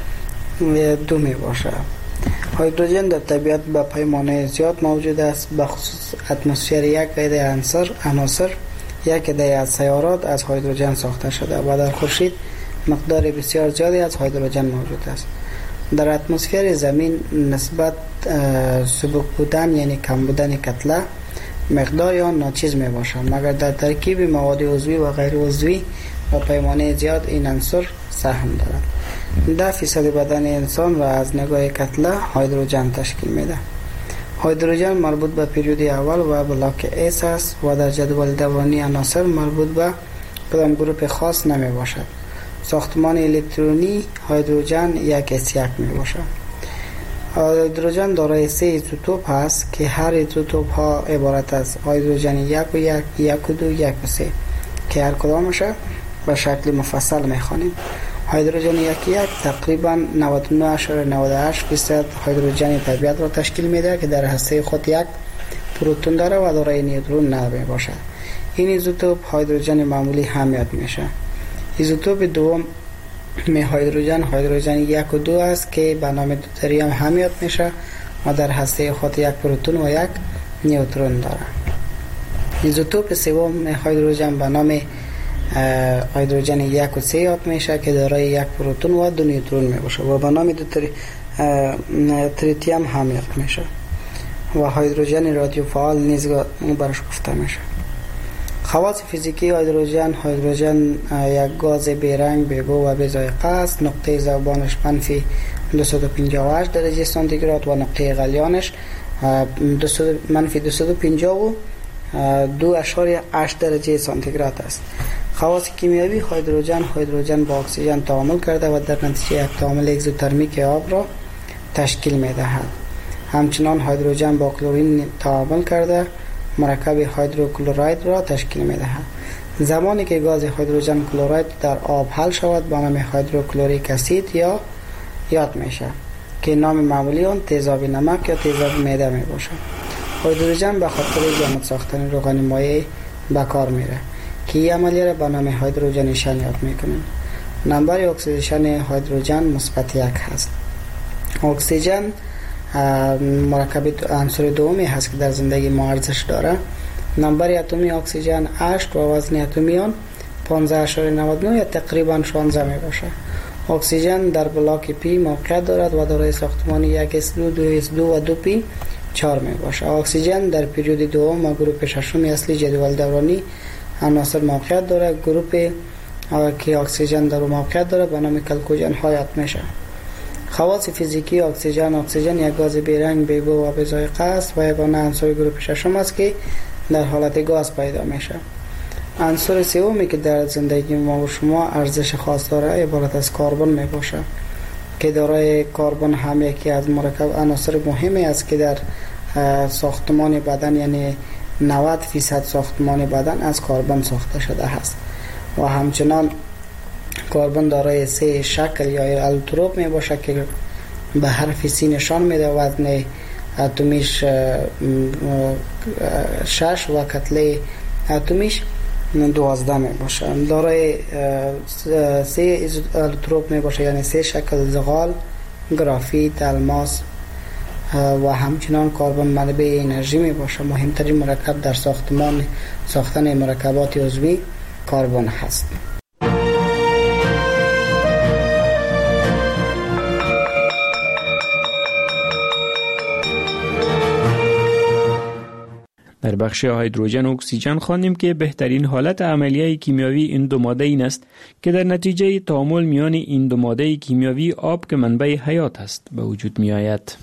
2 می باشد. هیدروژن در طبیعت به پیمانه زیاد موجود است، به خصوص اتمسفر یک عده عناصر یک عده از سیارات از هیدروژن ساخته شده و در خورشید مقدار بسیار زیادی از هیدروژن موجود است. در اتمسفر زمین نسبت سبک بودن یعنی کم بودن کتله مقدار آن ناچیز می باشد، مگر در ترکیب مواد عضوی و غیر عضوی و پیمانه زیاد این عنصر سهم دارد. 10% بدن انسان را از نگاه کتله هیدروژن تشکیل میده. هیدروژن مربوط به پریود اول و بلاک اس است و در جدول دورانی عناصر مربوط به کدام گروپ خاص نمی باشد. ساختمان الکترونی هیدروژن 1s1 می باشد. هیدروژن دارای 3 ایزوتوپ است که هر ایزوتوپ ها عبارت از هیدروژن 1 و 1، 1 و 2، 1 و 3 که هر کدامش به شکل مفصل می خوانیم. هیدروژن 1 تقریبا 99.98% هیدروژن طبیعت را تشکیل میده که در هسته خود یک پروتون داره و دارای نیوترون نمی باشد. این ایزوتوپ هیدروژن معمولی هم میشه. ایزوتوپ دوم هیدروژن 1 و 2 است که به نام دوتریوم هم میشه و در هسته خود یک پروتون و یک نیوترون داره. ایزوتوپ سوم هیدروژن به نام هیدروژن 1 و 3 یاد میشه که دارای یک پروتون و 2 نیوترون می باشه و به نام تریتیوم هم یاد میشه و هیدروژن رادیو فعال نیز برش گفته میشه. خواص فیزیکی هیدروژن یک گاز بیرنگ، بیبو و بی‌ذائقه است. نقطه ذوبانش منفی 258 درجه سانتیگراد و نقطه غلیانش منفی 252.8 درجه سانتیگراد است. خواص کیمیایی هیدروژن با اکسیژن تعامل کرده و در نتیجه یک تعامل اگزوترمیک آب را تشکیل می‌دهد. همچنان هیدروژن با کلورین تعامل کرده مرکب هیدروکلوراید را تشکیل می‌دهد. زمانی که گاز هیدروژن کلوراید در آب حل شود به نام هیدروکلوریک اسید یا یاد میشه که نام معمولی آن تیزاب نمک یا تیزاب معده می باشد. هیدروژن به خاطر جامد ساختن روغن مایع به کار میره که این عملیه را به نام هیدروژنیشن یاد میکنیم. نمبر اکسیدیشن هیدروژن مثبت 1 هست. اکسیژن مرکب عنصر دومی هست که در زندگی ما ارزش داره. نمبر اتمی اکسیژن 8 و وزن اتمی آن 15.99 یا تقریبا 16 می باشه. اکسیژن در بلاک پی موقعیت دارد و دارای ساختمان 1s2 2s2 و 2p 4 می باشه. اکسیژن در پریود دوم و گروپ ششم اصلی جدول دورانی عناصر موقعیت دارد. گروپ که اکسیژن در موقعیت داره به نام کلکوژن حیات میشه. خواص فیزیکی اکسیژن یک گاز بیرنگ، بیبو و بی‌ذائقه است و یگانه عنصر گروپ ششم است که در حالت گاز پیدا میشه. عنصر سومی که در زندگی ما و شما ارزش خاص داره عبارت از کربن می باشه که دارای کربن هم یکی از مرکب عناصر مهمی است که در ساختمان بدن یعنی 90% ساختمان بدن از کربن ساخته شده است و همچنان کربن دارای 3 شکل یا الوتروپ می باشه که به حرف سی نشان میده. وزن اتمیش 6 و کتله اتمیش 12 می باشه. دارای 3 الوتروپ می باشه یعنی 3 شکل زغال، گرافیت، الماس و همچنان کربن منبع انرژی می باشه. مهمترین مرکب در ساختن مرکبات عضوی کربن هست. در بخش هیدروژن و اکسیژن خواندیم که بهترین حالت عملیه کیمیاوی این دو ماده این است که در نتیجه تعامل میان این دو ماده کیمیاوی آب که منبع حیات است به وجود می آید.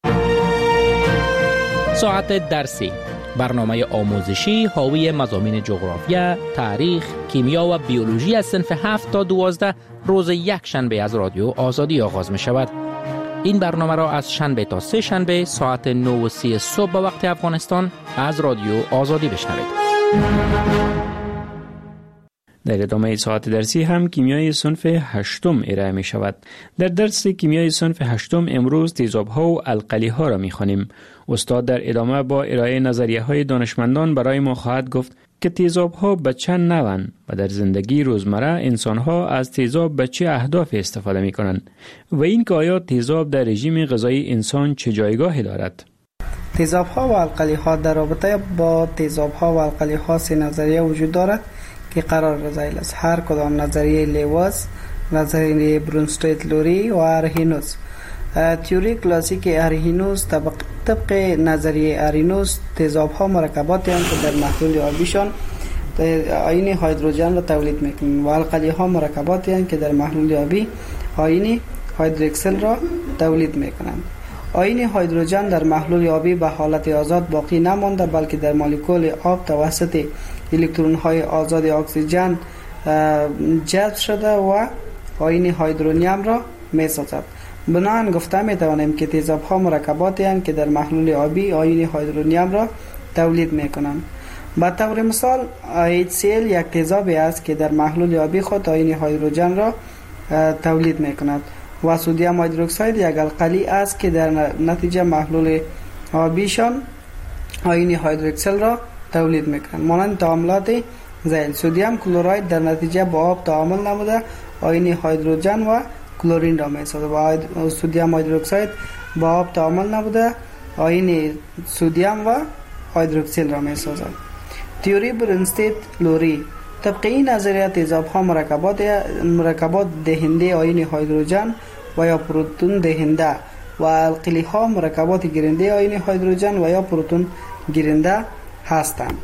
ساعت درسی، برنامه آموزشی حاوی مضامین جغرافیا، تاریخ، کیمیا و بیولوژی از صنف 7 تا 12 روز یک شنبه از رادیو آزادی آغاز می شود. این برنامه را از شنبه تا سه شنبه ساعت 9:30 صبح به وقت افغانستان از رادیو آزادی بشنوید. در ادامه ساعت درسی هم کیمیای صنف 8 ارائه می شود. در درس کیمیای صنف 8 امروز تیزاب‌ها و القلی‌ها را می خوانیم. استاد در ادامه با ارائه نظریه‌های دانشمندان برای ما خواهد گفت که تیزاب‌ها به چند نوعند و در زندگی روزمره انسان‌ها از تیزاب به چه اهداف استفاده می‌کنند و این که آیا تیزاب در رژیم غذایی انسان چه جایگاهی دارد. تیزاب‌ها و القلی‌ها در رابطه با تیزاب‌ها و القلی‌ها سه نظریه وجود دارد که قرار رضایل است. هر کدام نظریه لیواز، نظریه برونستیت لوری و ارهینوس. تئوری کلاسیک ارهینوس طبق نظریه ارهینوس تیزاب‌ها مرکباتی هستند که در محلول آبیشان آیین هیدروژن را تولید میکنند و القلی ها مرکباتی هستند که در محلول آبی آیین هیدروکسل را تولید میکنند. آیین هیدروژن در محلول آبی به حالت آزاد باقی نمانده بلکه در مولکول آب توسط الکترون های آزاد اکسیژن جذب شده و آیین هیدرونیم را میسازد. بنابراین گفته میتوانیم که تیزاب ها مرکباتی هستند که در محلول آبی آیین هیدرونیم را تولید میکنند. به طور مثال HCl یک تیزابی است که در محلول آبی خود آیین هیدروژن را تولید میکند و سدیم هیدروکساید یک القلی است که در نتیجه محلول آبیشان آیین هیدروکسل را تولید میکنند. مانند تعاملات ذیل، سدیم کلراید در نتیجه با آب تعامل نموده آیین هیدروژن و کلورین را میسازد و سدیم هیدروکساید با آب تعامل نموده آیین سدیم و هیدروکسل را میسازد. تئوری برنستید لوری: طبق این نظریه تیزاب ها مرکبات دهنده آیین هیدروژن و یا پروتون دهنده و القلی ها مرکبات گیرنده آیین هیدروژن و یا پروتون گیرنده هستند.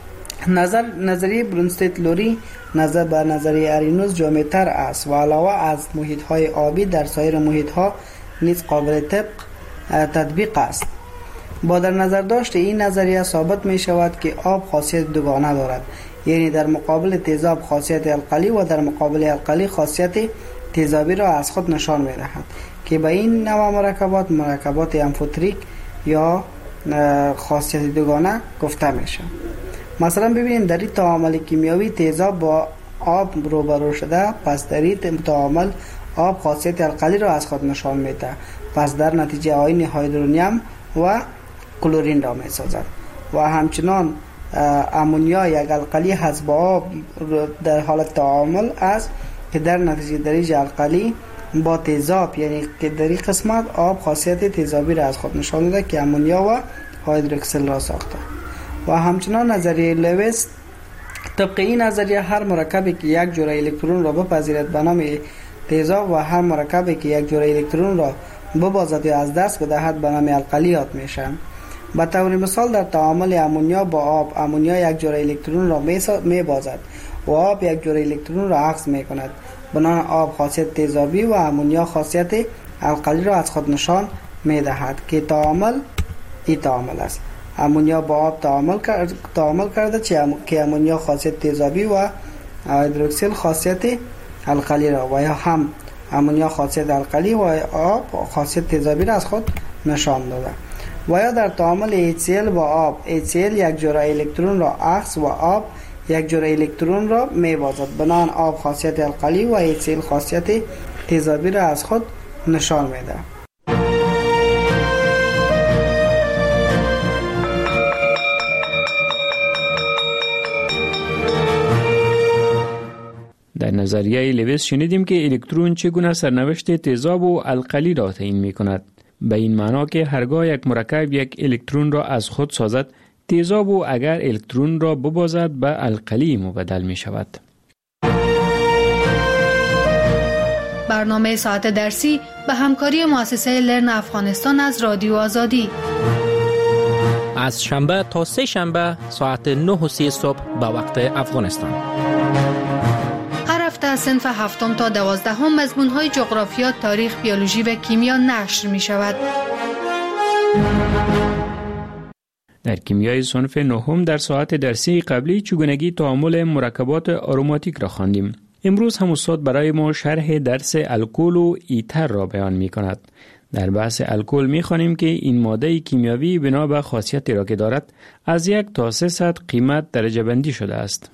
نظریه برنستید لوری نظر به نظریه آرینوس جامع‌تر است و علاوه از محیط های آبی در سایر محیط ها نیز قابل تطبیق است. با در نظر داشت این نظریه ثابت می شود که آب خاصیت دوگانه دارد، یعنی در مقابل تیزاب خاصیت القلی و در مقابل القلی خاصیت تیزابی را از خود نشان می دهد که به این نوع مرکبات امفوتریک یا خاصیت دوگانه گفته می شود. مثلا ببینید در این تعامل کیمیایی تیزاب با آب روبرو شده، پس در این تعامل آب خاصیت القلی را از خود نشان می دهد، پس در نتیجه آیین هیدرونیم و کلورین را می سازد. و همچنان امونیا یک القلی هست با آب در حالت تعامل است که در نتیجه درجه القلی با تیزاب، یعنی که در این قسمت آب خاصیت تیزابی را از خود نشان داده که امونیا و هیدروکسل را ساخته. و همچنان نظریه لویس: طبق این نظریه هر مرکبی که یک جرعه الکترون را بپذیرد به نام تیزاب و هر مرکبی که یک جرعه الکترون را ببازد یا از دست بدهد به نام القلیات میشن. به طور مثال در تعامل امونیا با آب، امونیا یک جرعه الکترون را میبازد و آب یک جرعه الکترون را عکس میکند. بنابراین آب خاصیت تیزابی و امونیا خاصیت القلی را از خود نشان میدهد که تعامل است. امونیا با آب تعامل کرده که امونیا خاصیت تیزابی و هیدروکسل خاصیت القلی را و یا هم امونیا خاصیت القلی و آب خاصیت تیزابی را از خود نشان داده. و یا در تعامل HCl با آب، HCl یک جرعه الکترون را عکس و آب یک جرعه الکترون را میبازد. بنابراین آب خاصیت القلی و HCl خاصیت تیزابی را از خود نشان میده. در نظریه لویس شنیدیم که الکترون چگونه سرنوشت تیزاب و القلی را تعیین می کند. به این معنا که هرگاه یک مرکب یک الکترون را از خود سازد، تیزاب و اگر الکترون را ببازد به القلی مبدل می شود. برنامه ساعت درسی به همکاری مؤسسه لرن افغانستان از رادیو آزادی از شنبه تا سه شنبه ساعت 9:30 صبح به وقت افغانستان. هر هفته از صنف 7 تا 12 مضمون‌های جغرافیا، تاریخ، بیولوژی و کیمیا نشر می شود. در کیمیای صنف 9 در ساعت درسی قبلی چگونگی تعامل مرکبات آروماتیک را خواندیم. امروز هم استاد برای ما شرح درس الکل و ایتر را بیان می کند. در بحث الکل می خوانیم که این ماده کیمیاوی بنا به خاصیتی را که دارد از 1 تا 300 قیمت درجه بندی شده است.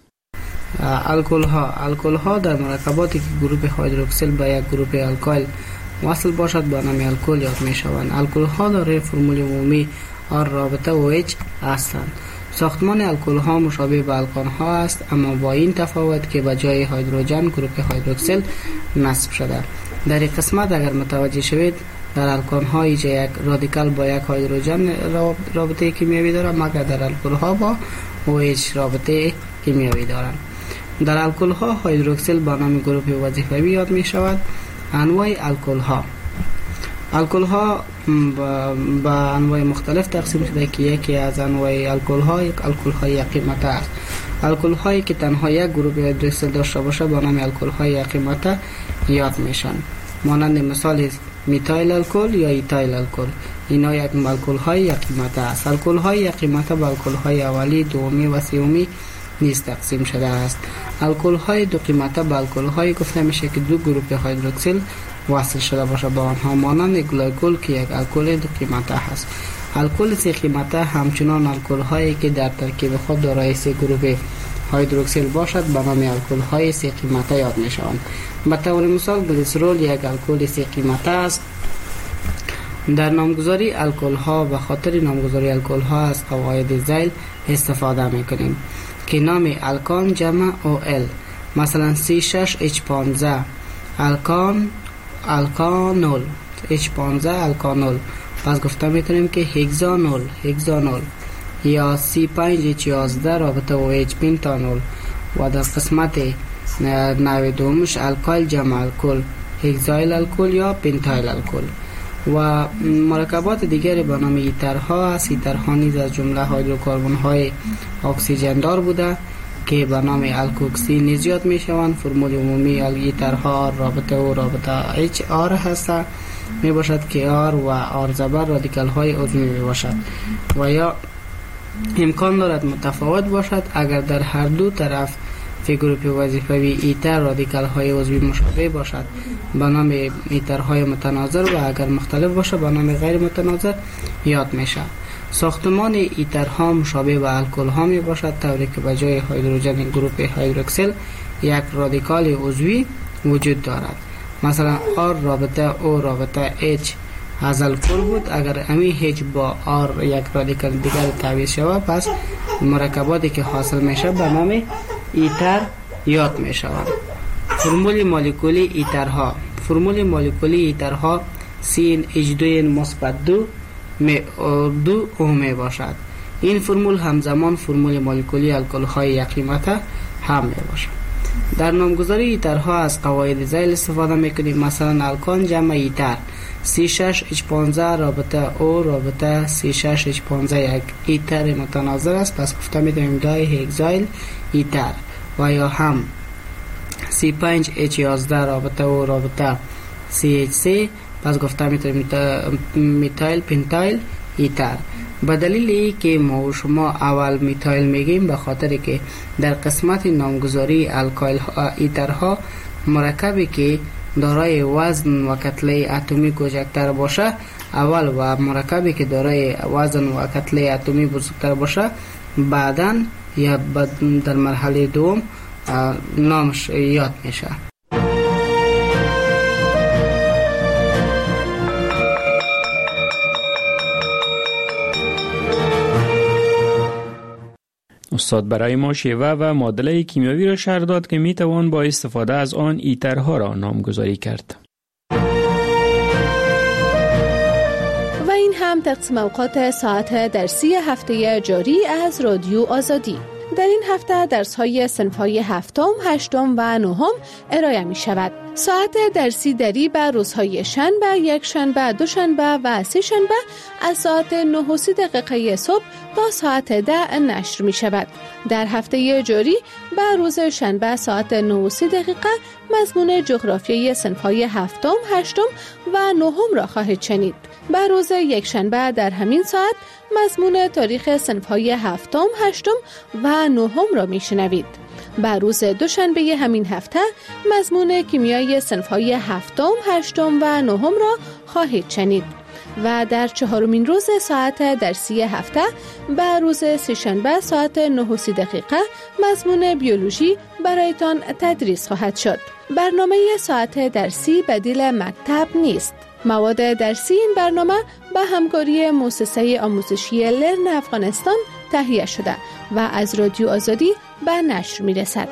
الکل ها در مرکباتی که گروه هیدروکسل به یک گروه الکایل وصل باشد به نام الکل یاد می شوند. الکل ها دارای فرمول عمومی آر رابطه OH هستند. ساختمان الکل ها مشابه به الکان ها است، اما با این تفاوت که به جای هیدروژن گروه هیدروکسل نصب شده. در این قسمت اگر متوجه شوید در الکان ها یک رادیکال با یک هیدروژن رابطه کیمیایی دارد، مگر در الکل ها با OH رابطه کیمیایی دارند. در الکل ها هیدروکسل به نام گروه وظیفوی یاد می شود. انواع الکل ها به انواع مختلف تقسیم شده که یکی از انواع الکل ها یک الکل های قیمت است. الکل هایی که تنها یک گروه هیدروکسیل داشته باشه به نام الکل های یک قیمته یاد میشن. مانند مثال میتایل الکل یا ایتایل الکل، اینا یک الکل های یک قیمته است. الکل های یک قیمته به الکل های اولی، دومی و سومی نیز تقسیم شده است. الکل های دو قیمته به الکل های گفته میشه که دو گروه هیدروکسیل وصل شده باشه با آنها، مانند گلیکول که یک الکل دو قیمته است. الکل سه قیمته همچنان الکل هایی که در ترکیب خود دارای سه گروه هیدروکسیل باشد به نام الکل های سه قیمته یاد می شوند. به طور مثال گلیسرول یک الکل سه قیمته است. در نامگذاری الکل ها به خاطر نامگذاری الکل ها از قواعد زیل استفاده می کنیم که نام الکان جمع OL، مثلا C6H15 الکانول، H15 الکانول. پس گفته میتونیم که هگزانول یا C5H11 رابطه و H پنتانول. و در قسمت نوع دومش الکایل جمع الکل، هگزایل الکل یا پنتایل الکل. و مرکبات دیگری به نام ایترها است. ایترها نیز از جمله هیدروکربن های اکسیژن دار بوده که به نام الکوکسی نیز یاد می شوند. فرمول عمومی ایترها رابطه و رابطه HR هست می باشد که R و R زبر رادیکال های عضوی می باشد و یا امکان دارد متفاوت باشد اگر در هر دو طرف فی گروپ وظیفوی ایتر رادیکال های عضوی مشابه باشد به نام ایترهای متناظر و اگر مختلف باشد به نام غیر متناظر یاد می شود. ساختمان ایترها مشابه به الکل ها می باشد، طوری که به جای هیدروژن گروپ هیدروکسیل یک رادیکال عضوی وجود دارد. مثلا R رابطه O رابطه H از الکل بود، اگر امی H با R یک رادیکال دیگر تعویض شود پس مرکباتی که حاصل میشه به نام ایتر یاد می شود. فرمول مولکولی ایترها. فرمول مولکولی ایترها CnH2n مثبت 2 O می باشد. این فرمول همزمان فرمول مولکولی الکل های یک قیمته هم می باشد. در نامگذاری ایترها از قواعد زیل استفاده میکنیم. مثلا الکان جمع ایتر C6H15 رابطه O رابطه C6H15 یک ایتر متناظر است، پس گفته میتونیم دای هگزایل ایتر. و یا هم C5H11 رابطه O رابطه CH3، پس گفته میتونیم میتایل پنتایل ایتر. به دلیل که ما و شما اول میتایل میگیم به خاطر که در قسمت نامگذاری الکایل ایترها مرکبی که دارای وزن و کتله اتمی کوچکتر باشه اول و مرکبی که دارای وزن و کتله اتمی بزرگتر باشه بعداً یا در مرحله دوم نامش یاد میشه. استاد برای ما شیوه و معادله کیمیاوی را شرح داد که می توان با استفاده از آن ایترها را نامگذاری کرد. و این هم تقسیم اوقات ساعت درسی هفته جاری از رادیو آزادی. در این هفته درس‌های صنف‌های هفتم، هشتم و نهم ارائه می شود. ساعت درسی دری به روزهای شنبه، یک شنبه، دو شنبه و سه شنبه از ساعت 9:30 صبح تا ساعت 10 نشر می شود. در هفته جاری به روز شنبه ساعت 9:30 مضمون جغرافیای صنف‌های هفتم، هشتم و نهم را خواهید شنید. به روز یک شنبه در همین ساعت مضمون تاریخ صنف‌های هفتم، هشتم و نهم را میشنوید. به روز دوشنبه همین هفته مضمون کیمیای صنف‌های هفتم، هشتم و نهم را خواهید شنید. و در چهارمین روز ساعت درسی هفته به روز سه‌شنبه ساعت 9:30 مضمون بیولوژی برایتان تدریس خواهد شد. برنامه ساعت درسی بدیل مکتب نیست. مواد درسی این برنامه به همکاری مؤسسه آموزشی لرن افغانستان تهیه شده و از رادیو آزادی به نشر می رسد.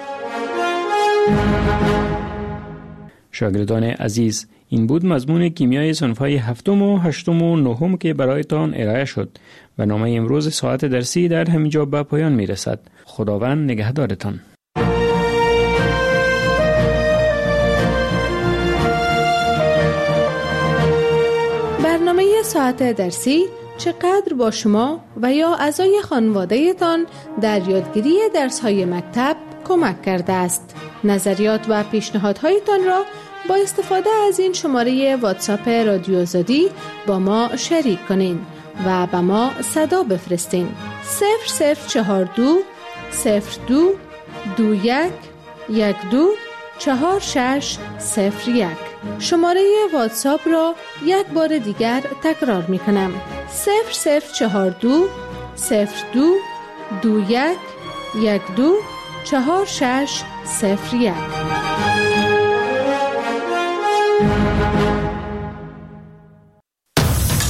شاگردان عزیز، این بود مضمون کیمیای صنف‌های هفتم و هشتم و نهم که برایتان ارائه شد. برنامه امروز ساعت درسی در همینجا به پایان می رسد. خداوند نگهدارتان. برنامه ساعت درسی چقدر با شما و یا اعضای خانواده‌تان در یادگیری درس‌های مکتب کمک کرده است. نظریات و پیشنهادهایتان را با استفاده از این شماره واتساپ رادیو آزادی با ما شریک کنین و به ما صدا بفرستین. 0042 02 21 12 4601. شماره واتساپ را یک بار دیگر تکرار می کنم. 0042 02 21 12 4601.